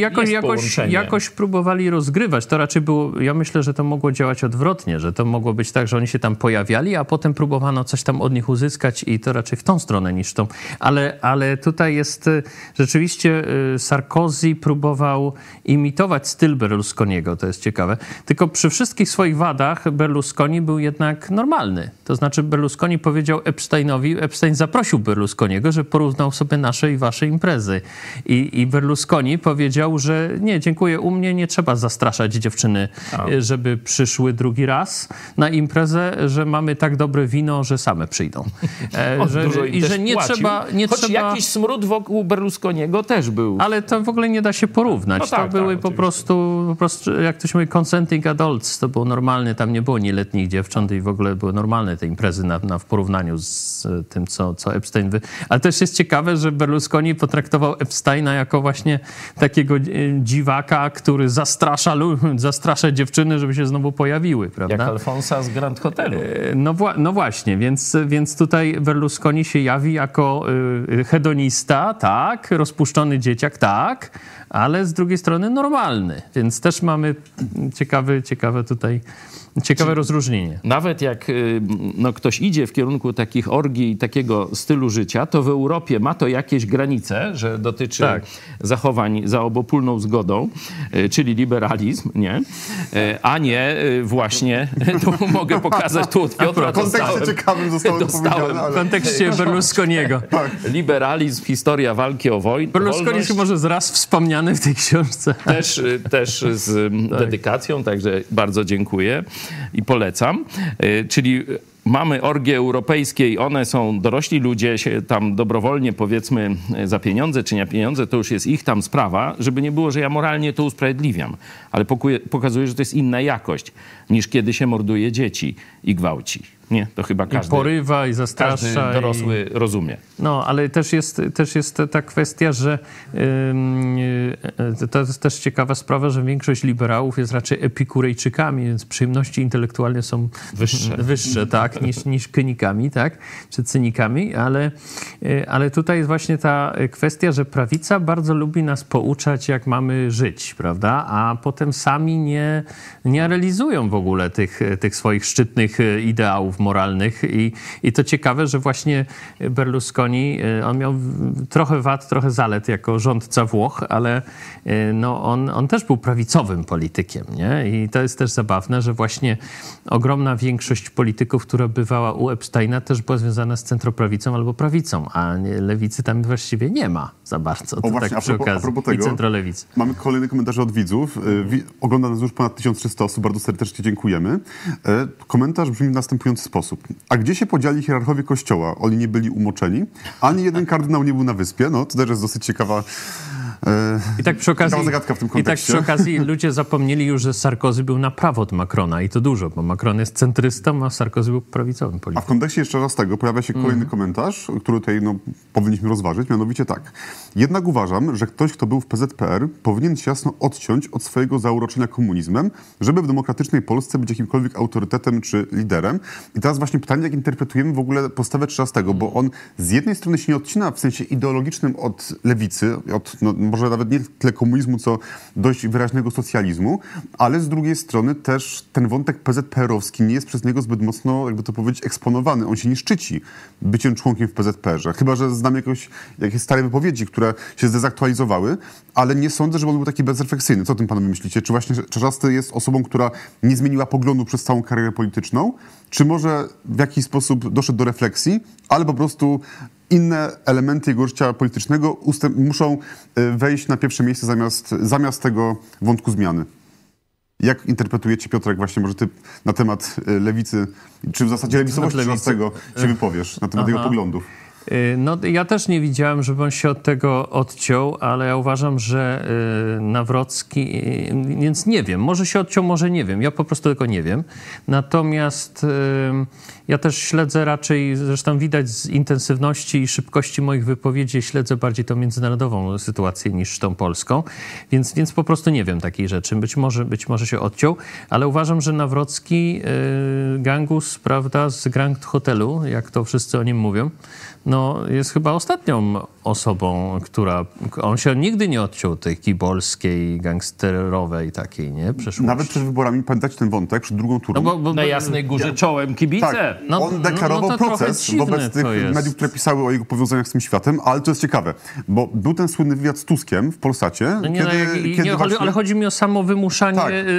jakoś próbowali rozgrywać. To raczej było, ja myślę, że to mogło działać odwrotnie, że to mogło być tak, że oni się tam pojawiali, a potem próbowano coś tam od nich uzyskać i to raczej w tą stronę niż tą. Ale tutaj jest rzeczywiście Sarkozy próbował imitować styl Berlusconiego, to jest ciekawe. Tylko przy wszystkich swoich wadach Berlusconi był jednak normalny. To znaczy Berlusconi powiedział Epsteinowi, Epstein zaprosił Berlusconiego, że porównał sobie nasze i wasze imprezy. I Berlusconi powiedział, że nie, dziękuję, u mnie nie trzeba zastraszać dziewczyny, żeby przyszły drugi raz na imprezę, że mamy tak dobre wino, że same przyjdą. I że nie trzeba... jakiś smród wokół Berlusconiego też był. Ale to w ogóle nie da się porównać. No tak, to były po prostu, jak ktoś mówi, consenting adults. To było normalne, tam nie było nieletnich dziewcząt i w ogóle były normalne te imprezy w porównaniu z tym, co Epstein... Ale też jest ciekawe, że Berlusconi potraktował Epsteina jako właśnie takiego dziwaka, który zastrasza dziewczyny, żeby się znowu pojawiły, prawda? Jak Alfonsa z Grand Hotelu. No właśnie, więc tutaj Berlusconi się jawi jako hedonista, tak, rozpuszczony dzieciak, tak, ale z drugiej strony normalny. Więc też mamy ciekawe rozróżnienie. Nawet jak ktoś idzie w kierunku takich orgii i takiego stylu życia, to w Europie ma to jakieś granice, że dotyczy zachowań za obopólną zgodą, czyli liberalizm, nie? A nie właśnie, tu mogę pokazać tu od Piotra. W kontekście ciekawym zostało to powiedziane. Ale... W kontekście Berlusconiego. Liberalizm, historia walki o wojnę. Berlusconi się może raz wspomniany w tej książce. Też z dedykacją, także bardzo dziękuję i polecam. Czyli mamy orgie europejskie, one są dorośli ludzie, się tam dobrowolnie, powiedzmy, za pieniądze czy nie pieniądze, to już jest ich tam sprawa, żeby nie było, że ja moralnie to usprawiedliwiam. Ale pokazuje, że to jest inna jakość, niż kiedy się morduje dzieci i gwałci. Nie, to chyba każdy. I porywa, i zastrasza. Każdy dorosły rozumie. No, ale też jest ta kwestia, że to jest też ciekawa sprawa, że większość liberałów jest raczej epikurejczykami, więc przyjemności intelektualne są wyższe tak, niż kynikami, tak, czy cynikami, ale tutaj jest właśnie ta kwestia, że prawica bardzo lubi nas pouczać, jak mamy żyć, prawda, a potem sami nie realizują w ogóle tych swoich szczytnych ideałów moralnych i to ciekawe, że właśnie Berlusconi, on miał trochę wad, trochę zalet jako rządca Włoch, ale no on też był prawicowym politykiem, nie? I to jest też zabawne, że właśnie ogromna większość polityków, która bywała u Epsteina, też była związana z centroprawicą albo prawicą, a lewicy tam właściwie nie ma za bardzo. To właśnie, tak przy okazji. a propos tego, i centrolewicy. Mamy kolejne komentarze od widzów. Ogląda nas już ponad 1300 osób, bardzo serdecznie dziękujemy. Komentarz brzmi w następujący sposób. A gdzie się podzieli hierarchowie Kościoła? Oni nie byli umoczeni. Ani jeden kardynał nie był na wyspie. No, to też jest dosyć ciekawa zagadka w tym kontekście. I tak przy okazji ludzie zapomnieli już, że Sarkozy był na prawo od Macrona i to dużo, bo Macron jest centrystą, a Sarkozy był prawicowym politykiem. A w kontekście jeszcze raz tego pojawia się kolejny komentarz, który tutaj powinniśmy rozważyć, mianowicie tak. Jednak uważam, że ktoś, kto był w PZPR, powinien się jasno odciąć od swojego zauroczenia komunizmem, żeby w demokratycznej Polsce być jakimkolwiek autorytetem czy liderem. I teraz właśnie pytanie, jak interpretujemy w ogóle postawę Trzastego, bo on z jednej strony się nie odcina w sensie ideologicznym od lewicy, od może nawet nie tyle komunizmu, co dość wyraźnego socjalizmu, ale z drugiej strony też ten wątek PZPR-owski nie jest przez niego zbyt mocno, jakby to powiedzieć, eksponowany. On się nie szczyci byciem członkiem w PZPR-ze. Chyba że znam jakieś stare wypowiedzi, które się zdezaktualizowały, ale nie sądzę, żeby on był taki bezrefleksyjny. Co o tym panowie myślicie? Czy właśnie Czarzasty jest osobą, która nie zmieniła poglądu przez całą karierę polityczną? Czy może w jakiś sposób doszedł do refleksji, ale po prostu inne elementy jego życia politycznego muszą wejść na pierwsze miejsce zamiast tego wątku zmiany? Jak interpretujecie, Piotrek, właśnie może ty na temat lewicy, czy w zasadzie lewicowości Czarastego się wypowiesz na temat jego poglądów? No, ja też nie widziałem, żeby on się od tego odciął, ale ja uważam, że Nawrocki, więc nie wiem, może się odciął, może nie wiem, ja po prostu tego nie wiem. Natomiast ja też śledzę raczej, zresztą widać z intensywności i szybkości moich wypowiedzi, śledzę bardziej tą międzynarodową sytuację niż tą polską, więc po prostu nie wiem takiej rzeczy. Być może się odciął, ale uważam, że Nawrocki, gangus, prawda, z Grand Hotelu, jak to wszyscy o nim mówią, no jest chyba ostatnią osobą, on się nigdy nie odciął tej kibolskiej, gangsterowej takiej, nie? Przeszłości. Nawet przed wyborami, pamiętacie ten wątek, przed drugą turą? No bo na Jasnej Górze czołem kibice. Tak, on deklarował proces wobec tych mediów, które pisały o jego powiązaniach z tym światem, ale to jest ciekawe, bo był ten słynny wywiad z Tuskiem w Polsacie. Ale chodzi mi o samo wymuszanie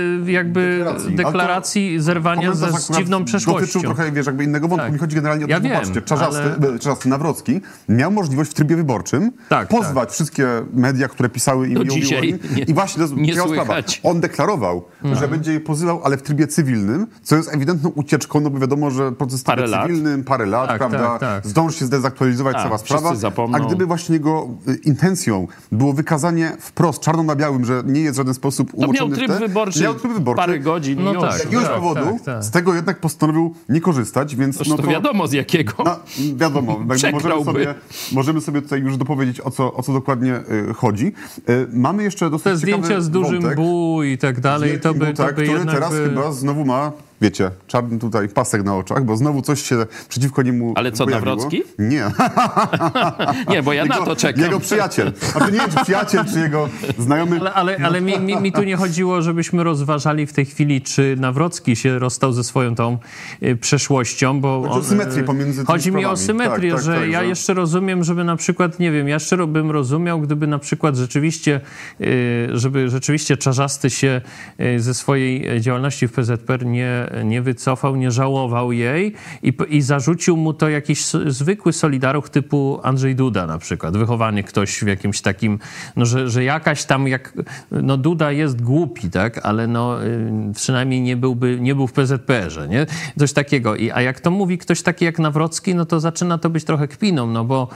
deklaracji zerwania z dziwną przeszłością. Dotyczył trochę, jakby innego wątku. Mi chodzi generalnie o to, że zobaczcie, Czarzasty, Nawrocki miał możliwość w trybie wyborczym pozwać wszystkie media, które pisały im i właśnie to sprawa. On deklarował, że będzie je pozywał, ale w trybie cywilnym, co jest ewidentną ucieczką, no bo wiadomo, że proces w trybie cywilnym, parę lat, prawda, zdąży się zdezaktualizować cała sprawa, a gdyby właśnie jego intencją było wykazanie wprost, czarno na białym, że nie jest w żaden sposób umoczony miał tryb wyborczy, parę godzin z jakiegoś powodu z tego jednak postanowił nie korzystać, więc to wiadomo z jakiego. Wiadomo, możemy sobie tutaj już dopowiedzieć, o co dokładnie chodzi. Mamy jeszcze dosyć te zdjęcia z dużym bu i tak dalej, to by który jednak teraz chyba znowu ma, wiecie, czarny tutaj pasek na oczach, bo znowu coś się przeciwko niemu Ale co, pojawiło. Nawrocki? Nie. Nie, bo ja na to czekam. Jego przyjaciel. Znaczy nie wiem, czy przyjaciel, czy jego znajomy. Ale mi tu nie chodziło, żebyśmy rozważali w tej chwili, czy Nawrocki się rozstał ze swoją tą przeszłością, bo... Chodzi o symetrię pomiędzy tymi Chodzi mi o sprawami. symetrię, że ja jeszcze rozumiem, żeby na przykład, nie wiem, ja jeszcze bym rozumiał, gdyby na przykład rzeczywiście, żeby rzeczywiście Czarzasty się ze swojej działalności w PZPR nie wycofał, nie żałował jej i zarzucił mu to jakiś zwykły solidaruch typu Andrzej Duda na przykład, wychowany ktoś w jakimś takim, no że jakaś tam, no Duda jest głupi, tak, ale no przynajmniej nie był w PZPR-ze, nie? Coś takiego. A jak to mówi ktoś taki jak Nawrocki, no to zaczyna to być trochę kpiną, no bo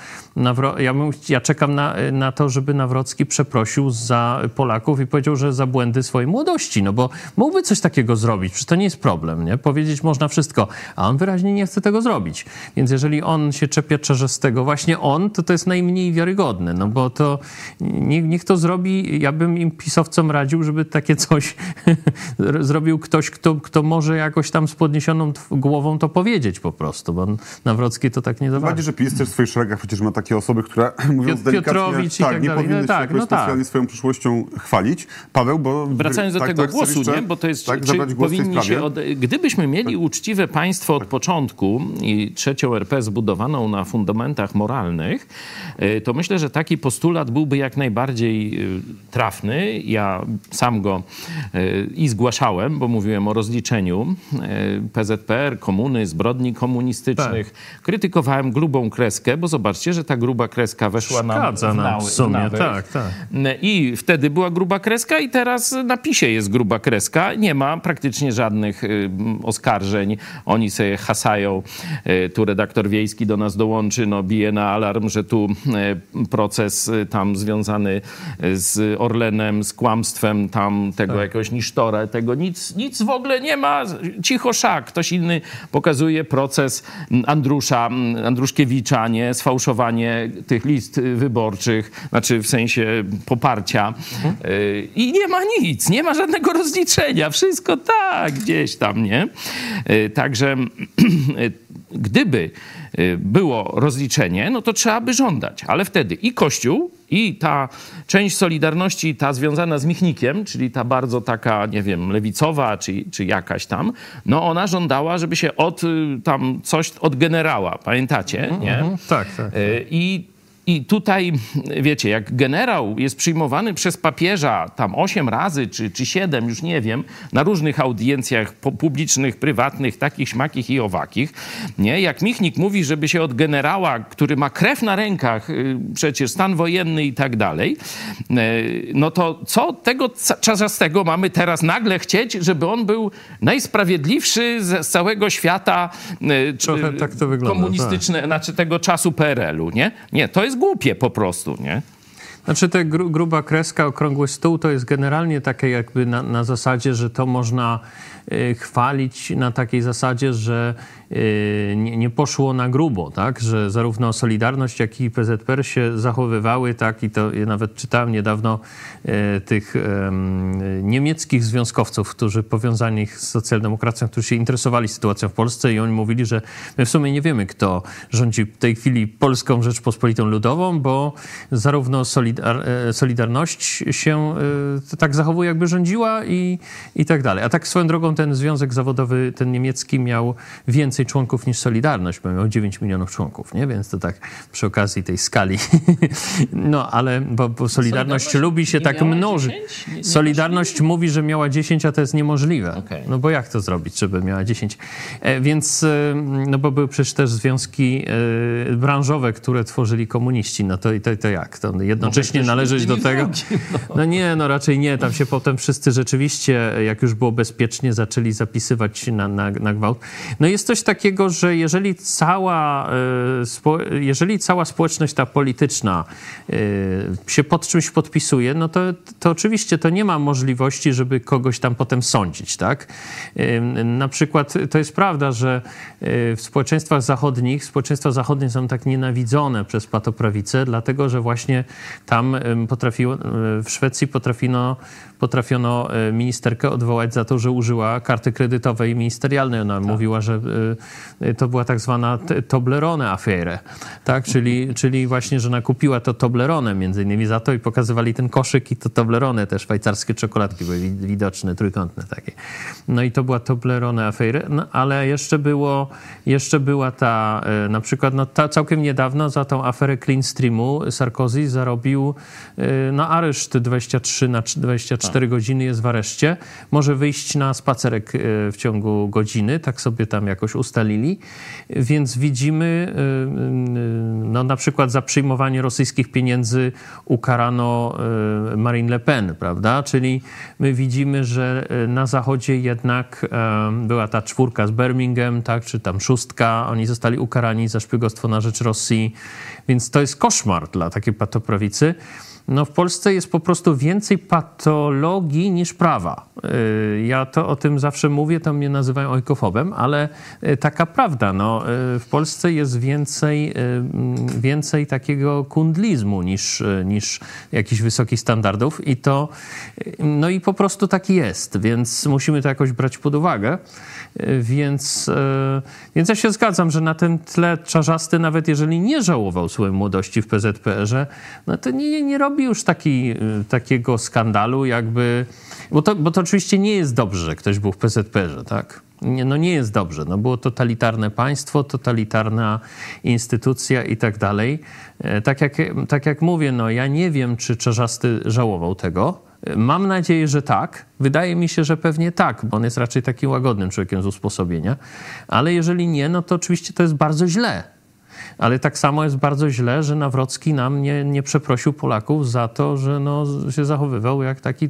ja czekam na to, żeby Nawrocki przeprosił za Polaków i powiedział, że za błędy swojej młodości, no bo mógłby coś takiego zrobić, przecież to nie jest problem. problem, nie? Powiedzieć można wszystko, a on wyraźnie nie chce tego zrobić. Więc jeżeli on się czepia Czarzastego, właśnie on, to jest najmniej wiarygodne, no bo to niech to zrobi, ja bym im pisowcom radził, żeby takie coś zrobił ktoś, kto może jakoś tam z podniesioną głową to powiedzieć po prostu, bo Nawrocki to tak nie za bardzo. że PiS też w swoich szeregach przecież ma takie osoby, które mówiąc delikatnie, nie powinny się jakoś specjalnie swoją przyszłością chwalić. Paweł, bo... Wracając do tego głosu, nie? Bo to jest, czy powinni się... Gdybyśmy mieli uczciwe państwo od początku i trzecią RP zbudowaną na fundamentach moralnych, to myślę, że taki postulat byłby jak najbardziej trafny. Ja sam go i zgłaszałem, bo mówiłem o rozliczeniu PZPR, komuny, zbrodni komunistycznych. Tak. Krytykowałem grubą kreskę, bo zobaczcie, że ta gruba kreska weszła nam w sumie. Tak. I wtedy była gruba kreska i teraz na PiSie jest gruba kreska. Nie ma praktycznie żadnych oskarżeń. Oni sobie hasają. Tu redaktor Wiejski do nas dołączy, bije na alarm, że tu proces tam związany z Orlenem, z kłamstwem tam tego jakiegoś nisztora, tego nic w ogóle nie ma. Cicho szak. Ktoś inny pokazuje proces Andruszkiewicza, nie? Sfałszowanie tych list wyborczych, znaczy w sensie poparcia. I nie ma nic, nie ma żadnego rozliczenia. Wszystko tak, gdzieś tam, nie? Także gdyby było rozliczenie, no to trzeba by żądać. Ale wtedy i Kościół, i ta część Solidarności, ta związana z Michnikiem, czyli ta bardzo taka, nie wiem, lewicowa, czy jakaś tam, no ona żądała, żeby się coś od generała, pamiętacie, nie? Tak. I tutaj, wiecie, jak generał jest przyjmowany przez papieża tam 8 razy, czy 7, już nie wiem, na różnych audiencjach publicznych, prywatnych, takich, śmakich i owakich, nie? Jak Michnik mówi, żeby się od generała, który ma krew na rękach, przecież stan wojenny i tak dalej, no to co tego Czarzastego mamy teraz nagle chcieć, żeby on był najsprawiedliwszy z całego świata tak to wygląda, komunistycznego, znaczy tego czasu PRL-u, nie? Nie, to jest głupie po prostu, nie? Znaczy ta gruba kreska, okrągły stół to jest generalnie takie jakby na zasadzie, że to można chwalić na takiej zasadzie, że nie poszło na grubo, tak? Że zarówno Solidarność, jak i PZPR się zachowywały, tak? I to ja nawet czytałem niedawno tych niemieckich związkowców, którzy powiązani z socjaldemokracją, którzy się interesowali sytuacją w Polsce i oni mówili, że my w sumie nie wiemy, kto rządzi w tej chwili Polską Rzeczpospolitą Ludową, bo zarówno Solidarność się tak zachowuje, jakby rządziła i tak dalej. A tak swoją drogą ten związek zawodowy, ten niemiecki miał więcej członków niż Solidarność, bo miał 9 milionów członków, nie? Więc to tak przy okazji tej skali. No, ale bo Solidarność lubi się tak mnożyć. Solidarność mówi, że miała 10, a to jest niemożliwe. Okay. No bo jak to zrobić, żeby miała 10? Więc, no bo były przecież też związki branżowe, które tworzyli komuniści. No to jak? To jednocześnie należeć do tego? No nie, no raczej nie. Tam się potem wszyscy rzeczywiście, jak już było bezpiecznie, zaczęli zapisywać na gwałt. No jest coś takiego, że jeżeli cała społeczność ta polityczna się pod czymś podpisuje, no to oczywiście to nie ma możliwości, żeby kogoś tam potem sądzić, tak? Na przykład to jest prawda, że w społeczeństwa zachodnie są tak nienawidzone przez patoprawicę, dlatego, że właśnie tam w Szwecji potrafiono ministerkę odwołać za to, że użyła karty kredytowej ministerialnej. Ona mówiła, że to była tak zwana Toblerone-afera, tak? Czyli właśnie, że nakupiła to Toblerone między innymi za to i pokazywali ten koszyk i to Toblerone, te szwajcarskie czekoladki były widoczne, trójkątne takie. No i to była Toblerone-afera, no, ale jeszcze była ta, na przykład całkiem niedawno za tą aferę Clean Streamu Sarkozy zarobił areszt 23 na 24 godziny jest w areszcie. Może wyjść na spacerek w ciągu godziny, tak sobie tam jakoś ustalili. Więc widzimy, na przykład za przyjmowanie rosyjskich pieniędzy ukarano Marine Le Pen, prawda? Czyli my widzimy, że na Zachodzie jednak była ta 4 z Birmingham, tak? Czy tam 6. Oni zostali ukarani za szpiegostwo na rzecz Rosji. Więc to jest koszmar dla takiej patoprawicy. Polscy. No w Polsce jest po prostu więcej patologii niż prawa. Ja to o tym zawsze mówię, to mnie nazywają ojkofobem, ale taka prawda. No, w Polsce jest więcej takiego kundlizmu niż jakichś wysokich standardów i to, no i po prostu taki jest, więc musimy to jakoś brać pod uwagę. Więc ja się zgadzam, że na tym tle Czarzasty, nawet jeżeli nie żałował swojej młodości w PZPR-ze, no to nie robi już takiego skandalu jakby... Bo to oczywiście nie jest dobrze, że ktoś był w PZPR-ze, tak? Nie jest dobrze. No było totalitarne państwo, totalitarna instytucja i tak dalej. Tak jak mówię, no ja nie wiem, czy Czarzasty żałował tego. Mam nadzieję, że tak. Wydaje mi się, że pewnie tak, bo on jest raczej takim łagodnym człowiekiem z usposobienia. Ale jeżeli nie, no to oczywiście to jest bardzo źle. Ale tak samo jest bardzo źle, że Nawrocki nam nie przeprosił Polaków za to, że się zachowywał jak taki...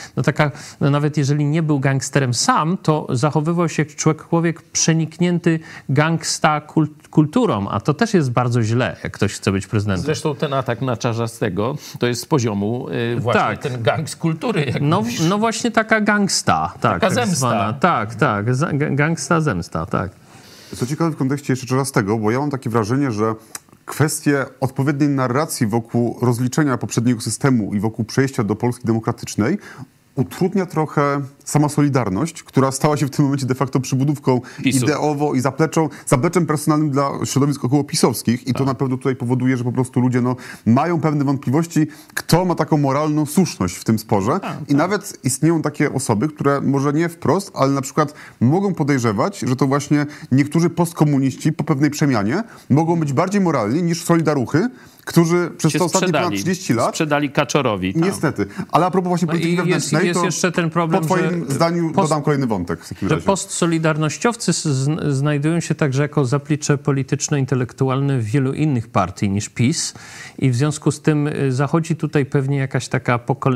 nawet jeżeli nie był gangsterem sam, to zachowywał się jak człowiek przeniknięty gangsta kulturą, a to też jest bardzo źle, jak ktoś chce być prezydentem. Zresztą ten atak na Czarzastego to jest z poziomu właśnie tak. Ten gang z kultury. Jak no właśnie taka gangsta. Tak, taka zemsta. Zwana. Tak. Gangsta zemsta, tak. Co ciekawe w kontekście jeszcze Czarzastego, bo ja mam takie wrażenie, że kwestie odpowiedniej narracji wokół rozliczenia poprzedniego systemu i wokół przejścia do Polski demokratycznej utrudnia trochę sama Solidarność, która stała się w tym momencie de facto przybudówką PiS-u. Ideowo i zapleczem personalnym dla środowisk okołopisowskich i to na pewno tutaj powoduje, że po prostu ludzie mają pewne wątpliwości, kto ma taką moralną słuszność w tym sporze i nawet istnieją takie osoby, które może nie wprost, ale na przykład mogą podejrzewać, że to właśnie niektórzy postkomuniści po pewnej przemianie mogą być bardziej moralni niż Solidaruchy, którzy przez te ostatnie ponad 30 lat... Sprzedali Kaczorowi. Tam. Niestety. Ale a propos właśnie polityki wewnętrznej, jest to jeszcze ten problem, po twoim zdaniu dodam kolejny wątek w takim razie. Że postsolidarnościowcy znajdują się także jako zaplicze polityczno-intelektualne w wielu innych partii niż PiS i w związku z tym zachodzi tutaj pewnie jakaś taka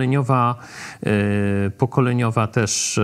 pokoleniowa też...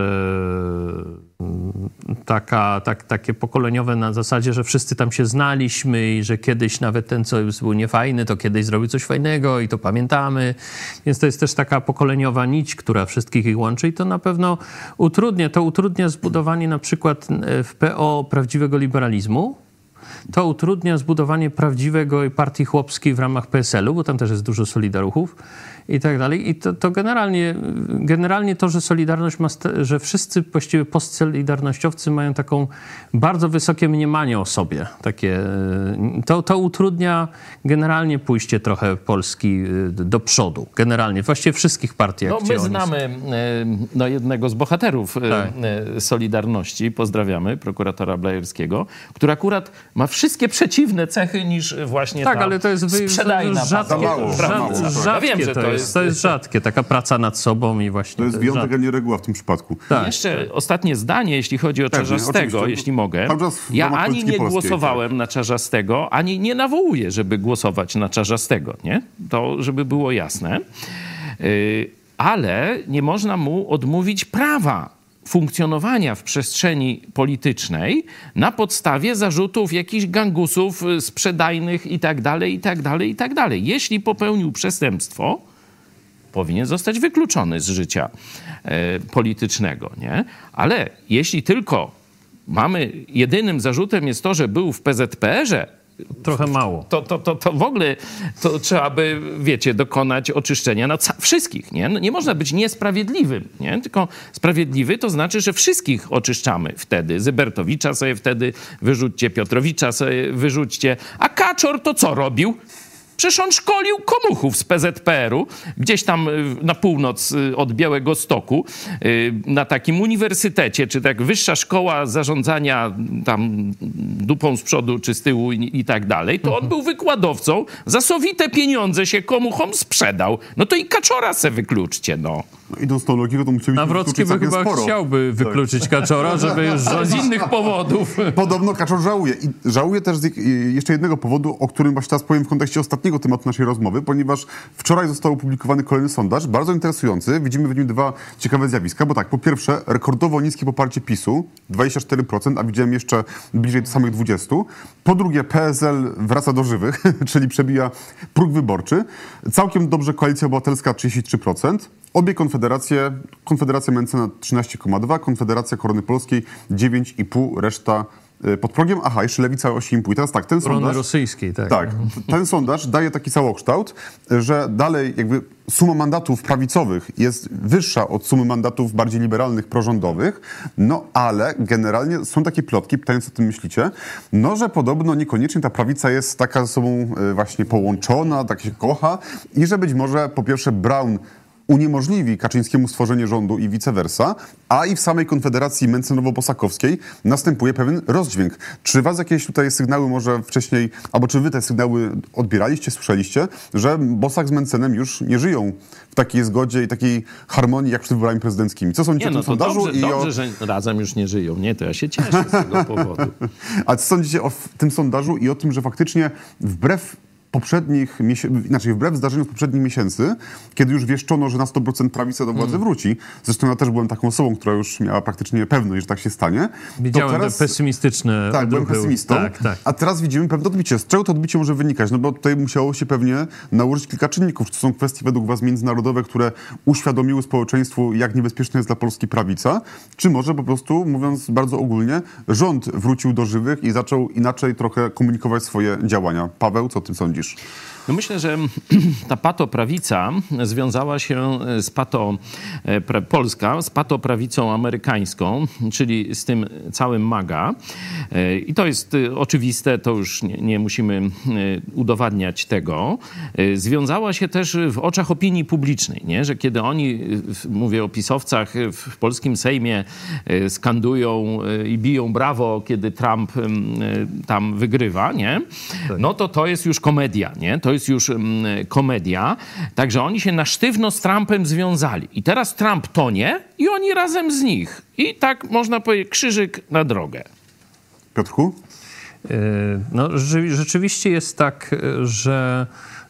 takie pokoleniowe na zasadzie, że wszyscy tam się znaliśmy i że kiedyś nawet ten, co był niefajny, to kiedyś zrobił coś fajnego i to pamiętamy. Więc to jest też taka pokoleniowa nić, która wszystkich ich łączy i to na pewno utrudnia zbudowanie na przykład w PO prawdziwego liberalizmu. To utrudnia zbudowanie prawdziwej partii chłopskiej w ramach PSL-u, bo tam też jest dużo solidaruchów i tak dalej. I to generalnie to, że Solidarność że wszyscy właściwie postsolidarnościowcy mają taką bardzo wysokie mniemanie o sobie. To utrudnia generalnie pójście trochę Polski do przodu. Generalnie. Właściwie wszystkich partii. My znamy jednego z bohaterów Solidarności, pozdrawiamy, prokuratora Blajerskiego, który akurat ma wszystkie przeciwne cechy niż właśnie ta ale to jest sprzedajna rzadkie. Ja wiem, że to jest rzadkie, taka praca nad sobą i właśnie... To jest wyjątek, a nie reguła w tym przypadku. Tak. Jeszcze ostatnie zdanie, jeśli chodzi o Czarzastego, jeśli mogę. Ja ani nie głosowałem na Czarzastego, ani nie nawołuję, żeby głosować na Czarzastego, nie? To, żeby było jasne. Ale nie można mu odmówić prawa funkcjonowania w przestrzeni politycznej na podstawie zarzutów jakichś gangusów sprzedajnych i tak dalej. Jeśli popełnił przestępstwo, powinien zostać wykluczony z życia politycznego, nie? Ale jeśli tylko jedynym zarzutem jest to, że był w PZPR-ze, trochę mało. To w ogóle to trzeba by, dokonać oczyszczenia wszystkich, nie? Nie można być niesprawiedliwym, nie? Tylko sprawiedliwy to znaczy, że wszystkich oczyszczamy wtedy. Zybertowicza sobie wtedy wyrzućcie, Piotrowicza sobie wyrzućcie. A Kaczor to co robił? Przecież on szkolił komuchów z PZPR-u, gdzieś tam na północ od Białegostoku, na takim uniwersytecie, czy tak wyższa szkoła zarządzania tam dupą z przodu czy z tyłu i tak dalej, to on był wykładowcą, za sowite pieniądze się komuchom sprzedał. No to i Kaczora se wykluczcie, no. No, idąc tą logiką, to musieli Nawrocki by chyba chciałby wykluczyć Kaczora, żeby już z innych powodów. Podobno Kaczor żałuje. I żałuje też z jeszcze jednego powodu, o którym właśnie teraz powiem w kontekście ostatniego tematu naszej rozmowy, ponieważ wczoraj został opublikowany kolejny sondaż, bardzo interesujący. Widzimy w nim dwa ciekawe zjawiska, bo tak, po pierwsze, rekordowo niskie poparcie PiS-u, 24%, a widziałem jeszcze bliżej do samych 20%. Po drugie, PSL wraca do żywych, czyli przebija próg wyborczy. Całkiem dobrze Koalicja Obywatelska 33%. Obie konfederacje, Konfederacja Mentzena 13,2%, Konfederacja Korony Polskiej 9,5%, reszta pod progiem. Aha, jeszcze Lewica 8,5%. I teraz tak, ten sondaż... rosyjskiej, tak. Tak, ten sondaż daje taki całokształt, że dalej jakby suma mandatów prawicowych jest wyższa od sumy mandatów bardziej liberalnych, prorządowych, no ale generalnie są takie plotki, pytanie, co o tym myślicie, no że podobno niekoniecznie ta prawica jest taka ze sobą właśnie połączona, tak się kocha i że być może po pierwsze Braun uniemożliwi Kaczyńskiemu stworzenie rządu i vice versa, a i w samej Konfederacji Mentzenowo-Bosakowskiej następuje pewien rozdźwięk. Czy was jakieś tutaj sygnały może wcześniej, albo czy wy te sygnały odbieraliście, słyszeliście, że Bosak z Mentzenem już nie żyją w takiej zgodzie i takiej harmonii jak przed wyborami prezydenckimi? Co sądzicie o tym sondażu? Dobrze, że razem już nie żyją. Nie, to ja się cieszę z tego powodu. A co sądzicie o tym sondażu i o tym, że faktycznie wbrew zdarzeniom z poprzednich miesięcy, kiedy już wieszczono, że na 100% prawica do władzy wróci. Zresztą ja też byłem taką osobą, która już miała praktycznie pewność, że tak się stanie. Widziałem te pesymistyczne Tak, byłem pesymistą. Tak. A teraz widzimy pewne odbicie. Z czego to odbicie może wynikać? No bo tutaj musiało się pewnie nałożyć kilka czynników. Czy to są kwestie według was międzynarodowe, które uświadomiły społeczeństwu, jak niebezpieczna jest dla Polski prawica? Czy może po prostu, mówiąc bardzo ogólnie, rząd wrócił do żywych i zaczął inaczej trochę komunikować swoje działania? Paweł, co ty sądzisz? No myślę, że ta patoprawica związała się z Polska z patoprawicą amerykańską, czyli z tym całym MAGA. I to jest oczywiste, to już nie musimy udowadniać tego. Związała się też w oczach opinii publicznej, nie? Że kiedy oni, mówię o pisowcach, w polskim Sejmie skandują i biją brawo, kiedy Trump tam wygrywa, nie? No to jest już komedia, nie? To jest już komedia. Także oni się na sztywno z Trumpem związali. I teraz Trump tonie i oni razem z nich. I tak można powiedzieć krzyżyk na drogę. Piotrku? No, rzeczywiście jest tak, że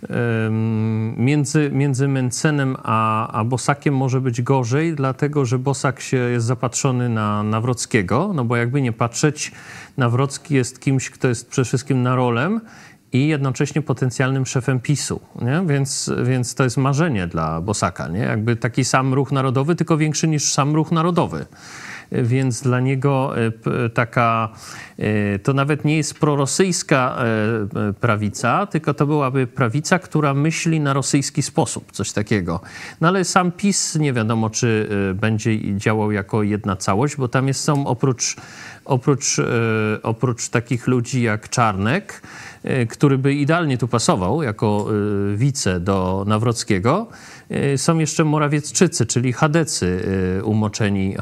między Mentzenem a Bosakiem może być gorzej, dlatego że Bosak jest zapatrzony na Nawrockiego, no bo jakby nie patrzeć, Nawrocki jest kimś, kto jest przede wszystkim narolem i jednocześnie potencjalnym szefem PiS-u, nie? Więc to jest marzenie dla Bosaka, nie? Jakby taki sam ruch narodowy, tylko większy niż sam ruch narodowy. Więc dla niego to nawet nie jest prorosyjska prawica, tylko to byłaby prawica, która myśli na rosyjski sposób, coś takiego. No ale sam PiS nie wiadomo, czy będzie działał jako jedna całość, bo tam są oprócz takich ludzi jak Czarnek, który by idealnie tu pasował jako wice do Nawrockiego, są jeszcze Morawiecczycy, czyli chadecy umoczeni.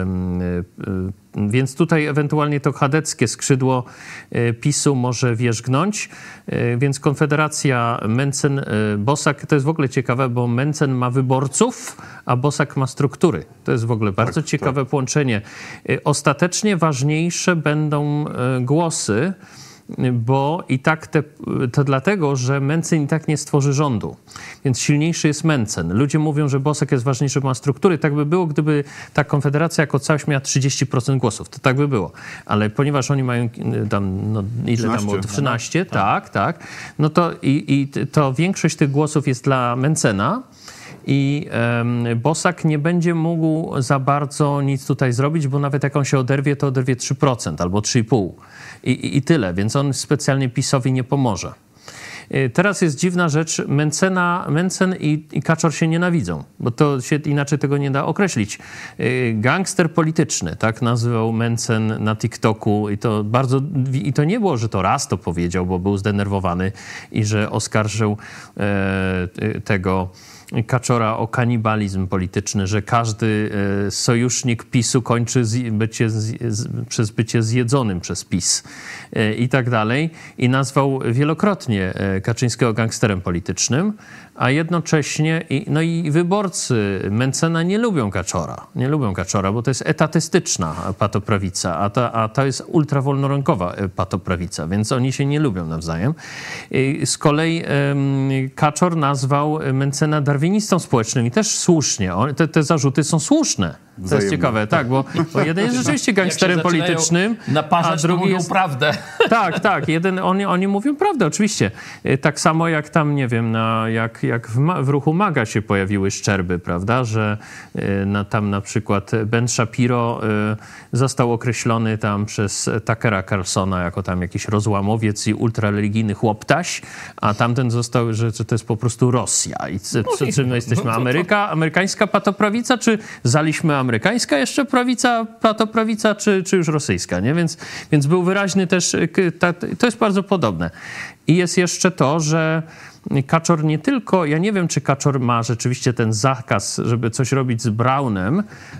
Więc tutaj ewentualnie to chadeckie skrzydło PiS-u może wierzgnąć. Więc Konfederacja Mentzen-Bosak to jest w ogóle ciekawe, bo Mentzen ma wyborców, a Bosak ma struktury. To jest w ogóle bardzo ciekawe połączenie. Ostatecznie ważniejsze będą głosy, bo i tak to dlatego, że Mentzen i tak nie stworzy rządu. Więc silniejszy jest Mentzen. Ludzie mówią, że Bosak jest ważniejszy, bo ma struktury. Tak by było, gdyby ta Konfederacja jako całość miała 30% głosów. To tak by było. Ale ponieważ oni mają tam, ile tam było? 13? Tak. No to to większość tych głosów jest dla Mentzena. I Bosak nie będzie mógł za bardzo nic tutaj zrobić, bo nawet jak on się oderwie, to oderwie 3% albo 3,5%. I tyle, więc on specjalnie PiS-owi nie pomoże. Teraz jest dziwna rzecz, Mentzen i Kaczor się nienawidzą, bo to się inaczej tego nie da określić. Gangster polityczny, tak nazywał Mentzen na TikToku i to nie było, że to raz to powiedział, bo był zdenerwowany i że oskarżył tego Kaczora o kanibalizm polityczny, że każdy sojusznik PiS-u kończy przez bycie zjedzonym przez PiS i tak dalej. I nazwał wielokrotnie Kaczyńskiego gangsterem politycznym, a jednocześnie i wyborcy Mentzena nie lubią Kaczora, bo to jest etatystyczna patoprawica, a to jest ultrawolnorynkowa patoprawica, więc oni się nie lubią nawzajem. Z kolei Kaczor nazwał Mentzena darwinistą społecznym i też słusznie. Te zarzuty są słuszne. To jest ciekawe, tak, bo jeden jest rzeczywiście gangsterem politycznym, a drugi jest... prawdę. Tak, oni mówią prawdę, oczywiście. Tak samo jak tam, nie wiem, jak w ruchu MAGA się pojawiły szczerby, prawda, że tam na przykład Ben Shapiro został określony tam przez Tuckera Carlsona jako tam jakiś rozłamowiec i ultrareligijny chłoptaś, a tamten został, że to jest po prostu Rosja. I czym my jesteśmy? Amerykańska patoprawica, czy zaliśmy amerykańska jeszcze patoprawica, czy już rosyjska, nie? Więc był wyraźny też, to jest bardzo podobne. I jest jeszcze to, że Kaczor nie tylko, ja nie wiem, czy Kaczor ma rzeczywiście ten zakaz, żeby coś robić z Braunem,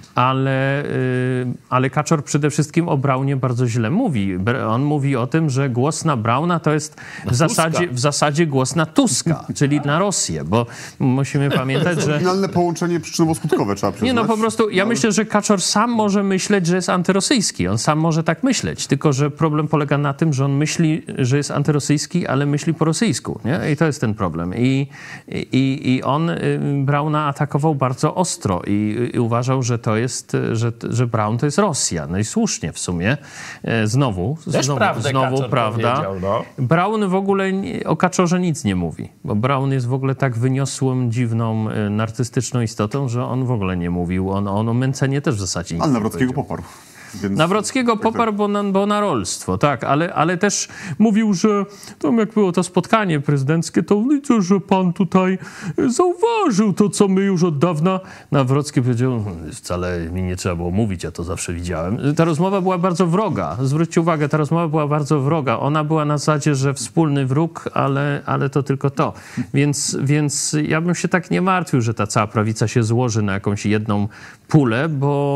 ale Kaczor przede wszystkim o Braunie bardzo źle mówi. On mówi o tym, że głos na Brauna to jest w zasadzie głos na Tuska, czyli na Rosję, bo musimy pamiętać, że... Finalne połączenie przyczynowo-skutkowe trzeba przyznać. Nie, po prostu ja myślę, że Kaczor sam może myśleć, że jest antyrosyjski. On sam może tak myśleć, tylko że problem polega na tym, że on myśli, że jest antyrosyjski, ale myśli po rosyjsku, nie? I to jest ten problem. I on Brauna atakował bardzo ostro i uważał, że to jest, że Braun to jest Rosja. No i słusznie w sumie. Znowu prawda. No. Braun w ogóle o Kaczorze nic nie mówi, bo Braun jest w ogóle tak wyniosłą, dziwną, narcystyczną istotą, że on w ogóle nie mówił. On o Mentzenie też w zasadzie nic nie powiedział. Nawrockiego poparł. Więc... Nawrockiego poparł, bo narolstwo, tak, ale też mówił, że tam jak było to spotkanie prezydenckie, to widzę, że pan tutaj zauważył to, co my już od dawna. Nawrocki powiedział, wcale mi nie trzeba było mówić, ja to zawsze widziałem. Ta rozmowa była bardzo wroga. Zwróćcie uwagę, ta rozmowa była bardzo wroga. Ona była na zasadzie, że wspólny wróg, ale to tylko to. Więc ja bym się tak nie martwił, że ta cała prawica się złoży na jakąś jedną pulę,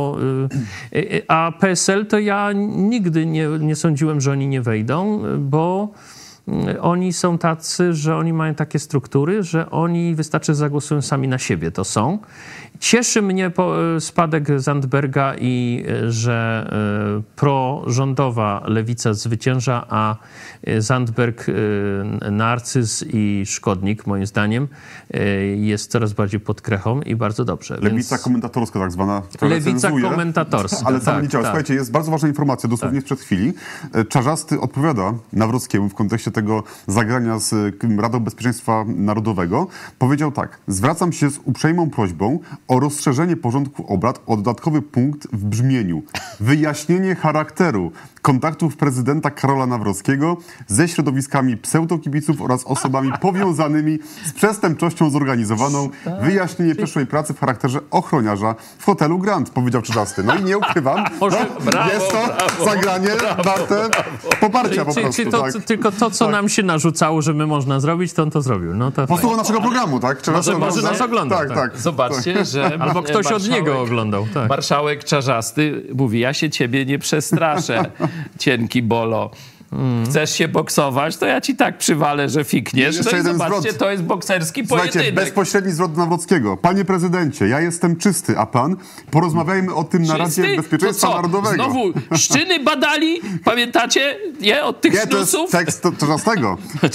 a PSL to ja nigdy nie sądziłem, że oni nie wejdą, bo oni są tacy, że oni mają takie struktury, że oni wystarczy, że zagłosują sami na siebie, to są. Cieszy mnie spadek Zandberga i że prorządowa lewica zwycięża, a Zandberg, narcyz i szkodnik, moim zdaniem, jest coraz bardziej pod krechą i bardzo dobrze. Lewica komentatorska tak zwana. Lewica komentatorska. Ale sama nie działa. Tak. Słuchajcie, jest bardzo ważna informacja, dosłownie sprzed chwili. Czarzasty odpowiada Nawrockiemu w kontekście tego zagrania z Radą Bezpieczeństwa Narodowego. Powiedział tak: zwracam się z uprzejmą prośbą o rozszerzenie porządku obrad o dodatkowy punkt w brzmieniu: wyjaśnienie charakteru kontaktów prezydenta Karola Nawrockiego ze środowiskami pseudokibiców oraz osobami powiązanymi z przestępczością zorganizowaną, wyjaśnienie przeszłej pracy w charakterze ochroniarza w hotelu Grand, powiedział Czarzasty. No i nie ukrywam, jest to zagranie warte poparcia po prostu. Tylko to, co nam się narzucało, że my można zrobić, to on to zrobił. No to posłuchał naszego programu, tak? Może nas oglądał. Tak. Zobaczcie, że... Albo ktoś od niego oglądał. Tak. Marszałek Czarzasty mówi, ja się ciebie nie przestraszę, cienki bolo. Chcesz się boksować, to ja ci tak przywalę, że fikniesz. No i zobaczcie, zwrot. To jest bokserski pojedynek. Słuchajcie, bezpośredni zwrot Nawrockiego. Panie prezydencie, ja jestem czysty, a pan? Porozmawiajmy o tym na Radzie Bezpieczeństwa Narodowego. Znowu szczyny badali, pamiętacie? Nie? Od tych snusów? To jest tekst Czarzastego.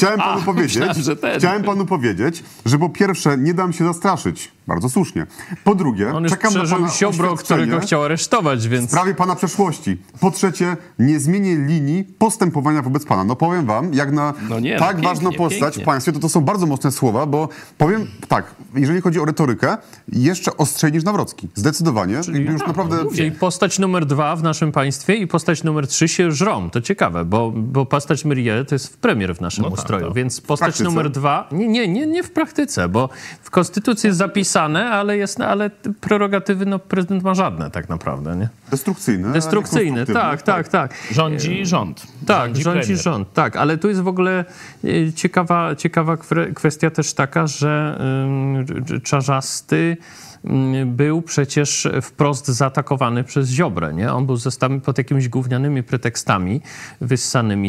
Chciałem panu powiedzieć, że po pierwsze nie dam się zastraszyć. Bardzo słusznie. Po drugie, on już czekam na pana Ziobro, którego chciał aresztować, więc... w sprawie pana przeszłości. Po trzecie, nie zmienię linii postępowania wobec pana. No powiem wam, jak na ważną postać w państwie, to są bardzo mocne słowa, bo powiem tak, jeżeli chodzi o retorykę, jeszcze ostrzej niż Nawrocki. Zdecydowanie. Czyli już naprawdę... Czyli postać numer 2 w naszym państwie i postać numer 3 się żrą. To ciekawe, bo postać Myriel to jest premier w naszym ustroju, więc postać numer 2... Nie w praktyce, bo w Konstytucji jest zapisane, podpisane, ale prerogatywy prezydent ma żadne tak naprawdę, nie? Destrukcyjne, tak. Rządzi rząd. Tak, rządzi rząd, tak. Ale tu jest w ogóle ciekawa kwestia też taka, że Czarzasty był przecież wprost zaatakowany przez Ziobrę, nie? On był zostawiony pod jakimiś gównianymi pretekstami wyssanymi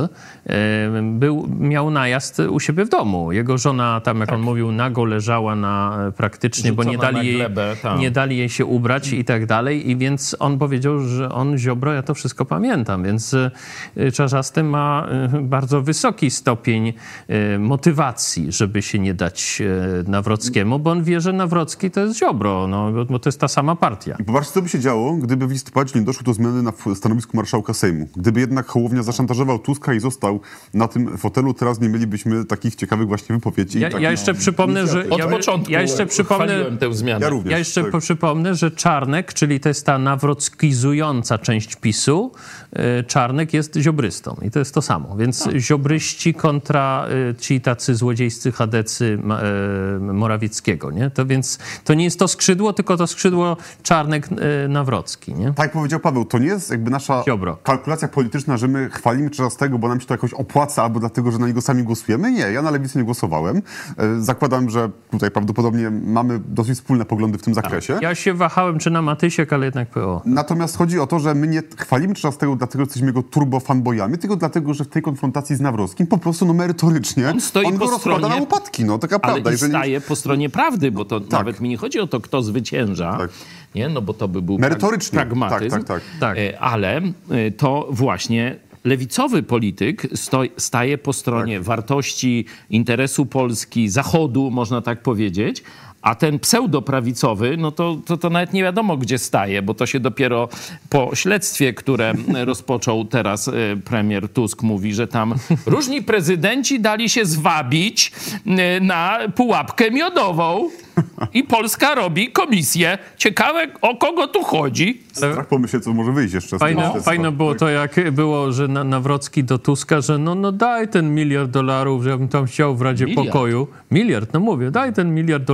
miał najazd u siebie w domu. Jego żona tam, jak on mówił, nago leżała praktycznie, bo nie dali jej się ubrać i tak dalej. I więc on powiedział, że Ziobro, ja to wszystko pamiętam, więc Czarzasty ma bardzo wysoki stopień motywacji, żeby się nie dać Nawrockiemu, bo on wie, że Nawrocki to jest Ziobro, bo to jest ta sama partia. I popatrzcie, co by się działo, gdyby w listopadzie nie doszło do zmiany na stanowisku marszałka Sejmu. Gdyby jednak Hołownia zaszantażował Tuska i został na tym fotelu, teraz nie mielibyśmy takich ciekawych właśnie wypowiedzi. Ja jeszcze przypomnę, że... Od początku chwaliłem tę zmianę. Ja również. Ja jeszcze przypomnę, że Czarnek, czyli to jest ta nawrockizująca część PiS-u, Czarnek jest ziobrystą i to jest to samo. Więc ziobryści kontra ci tacy złodziejscy chadecy Morawieckiego, nie? Więc to nie jest to skrzydło, tylko to skrzydło Czarnek-Nawrocki, nie? Tak powiedział Paweł, to nie jest jakby nasza kalkulacja polityczna, że my chwalimy Czarzastego, bo nam się to jakoś opłaca, albo dlatego, że na niego sami głosujemy. Nie, ja na Lewicy nie głosowałem. Zakładam, że tutaj prawdopodobnie mamy dosyć wspólne poglądy w tym zakresie. Ja się wahałem, czy na Matysiak, ale jednak PO. Natomiast chodzi o to, że my nie chwalimy Czarzastego dlatego, że jesteśmy jego turbo-fanboyami, tylko dlatego, że w tej konfrontacji z Nawrockim po prostu merytorycznie on go rozkłada na łopatki. Taka prawda. Ale staje po stronie prawdy, bo to nawet mi nie chodzi o to, kto zwycięża, nie? No bo to by był pragmatyzm. Tak. Ale to właśnie lewicowy polityk staje po stronie wartości, interesu Polski, Zachodu, można tak powiedzieć, a ten pseudoprawicowy, no to nawet nie wiadomo, gdzie staje, bo to się dopiero po śledztwie, które rozpoczął teraz premier Tusk, mówi, że tam różni prezydenci dali się zwabić na pułapkę miodową i Polska robi komisję. Ciekawe, o kogo tu chodzi. Strach pomyśleć, co może wyjść jeszcze z tego. Fajne było to, jak było, że Nawrocki do Tuska, że no daj ten $1 miliard, że ja bym tam chciał w Radzie Pokoju. Miliard, mówię, daj ten $1 miliard.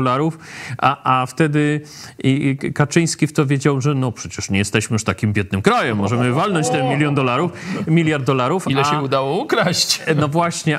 A wtedy Kaczyński w to wiedział, że no przecież nie jesteśmy już takim biednym krajem, możemy walnąć ten $1 miliard. Ile się udało ukraść? No właśnie,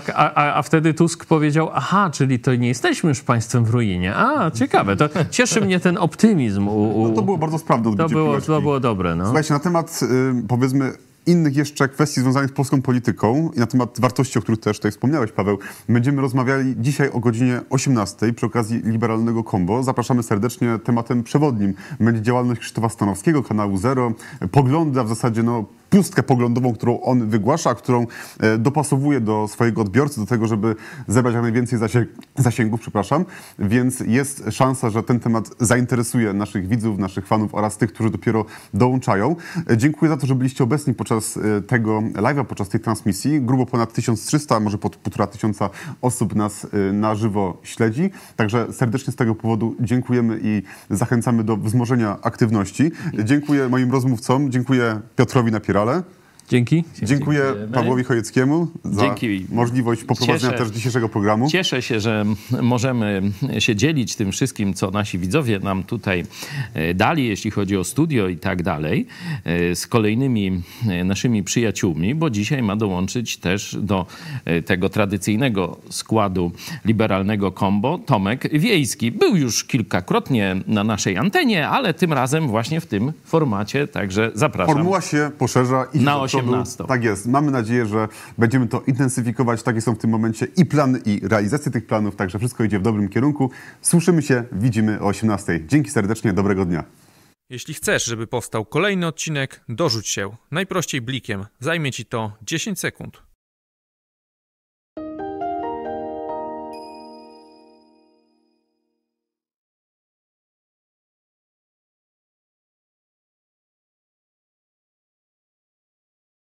a wtedy Tusk powiedział, aha, czyli to nie jesteśmy już państwem w ruinie. Ciekawe, to cieszy mnie ten optymizm. To było bardzo sprawne odbicie piłeczki. To było dobre, no. Słuchajcie, na temat, powiedzmy, innych jeszcze kwestii związanych z polską polityką i na temat wartości, o których też tutaj wspomniałeś, Paweł, będziemy rozmawiali dzisiaj o godzinie 18 przy okazji Liberalnego Combo. Zapraszamy serdecznie. Tematem przewodnim będzie działalność Krzysztofa Stanowskiego, kanału Zero. Poglądy, a w zasadzie pustkę poglądową, którą on wygłasza, którą dopasowuje do swojego odbiorcy, do tego, żeby zebrać jak najwięcej zasięgów, Więc jest szansa, że ten temat zainteresuje naszych widzów, naszych fanów oraz tych, którzy dopiero dołączają. Dziękuję za to, że byliście obecni podczas tego live'a, podczas tej transmisji. Grubo ponad 1300, może 1500 osób nas na żywo śledzi. Także serdecznie z tego powodu dziękujemy i zachęcamy do wzmożenia aktywności. Dziękuję moim rozmówcom, dziękuję Piotrowi Napierale. Dziękuję Pawłowi Chojeckiemu za możliwość poprowadzenia też dzisiejszego programu. Cieszę się, że możemy się dzielić tym wszystkim, co nasi widzowie nam tutaj dali, jeśli chodzi o studio i tak dalej, z kolejnymi naszymi przyjaciółmi, bo dzisiaj ma dołączyć też do tego tradycyjnego składu Liberalnego Combo Tomek Wiejski. Był już kilkakrotnie na naszej antenie, ale tym razem właśnie w tym formacie, także zapraszam. Formuła się poszerza i na 18. Tak jest. Mamy nadzieję, że będziemy to intensyfikować. Takie są w tym momencie i plany, i realizacje tych planów, także wszystko idzie w dobrym kierunku. Słyszymy się, widzimy o 18. Dzięki serdecznie, dobrego dnia. Jeśli chcesz, żeby powstał kolejny odcinek, dorzuć się. Najprościej blikiem. Zajmie ci to 10 sekund.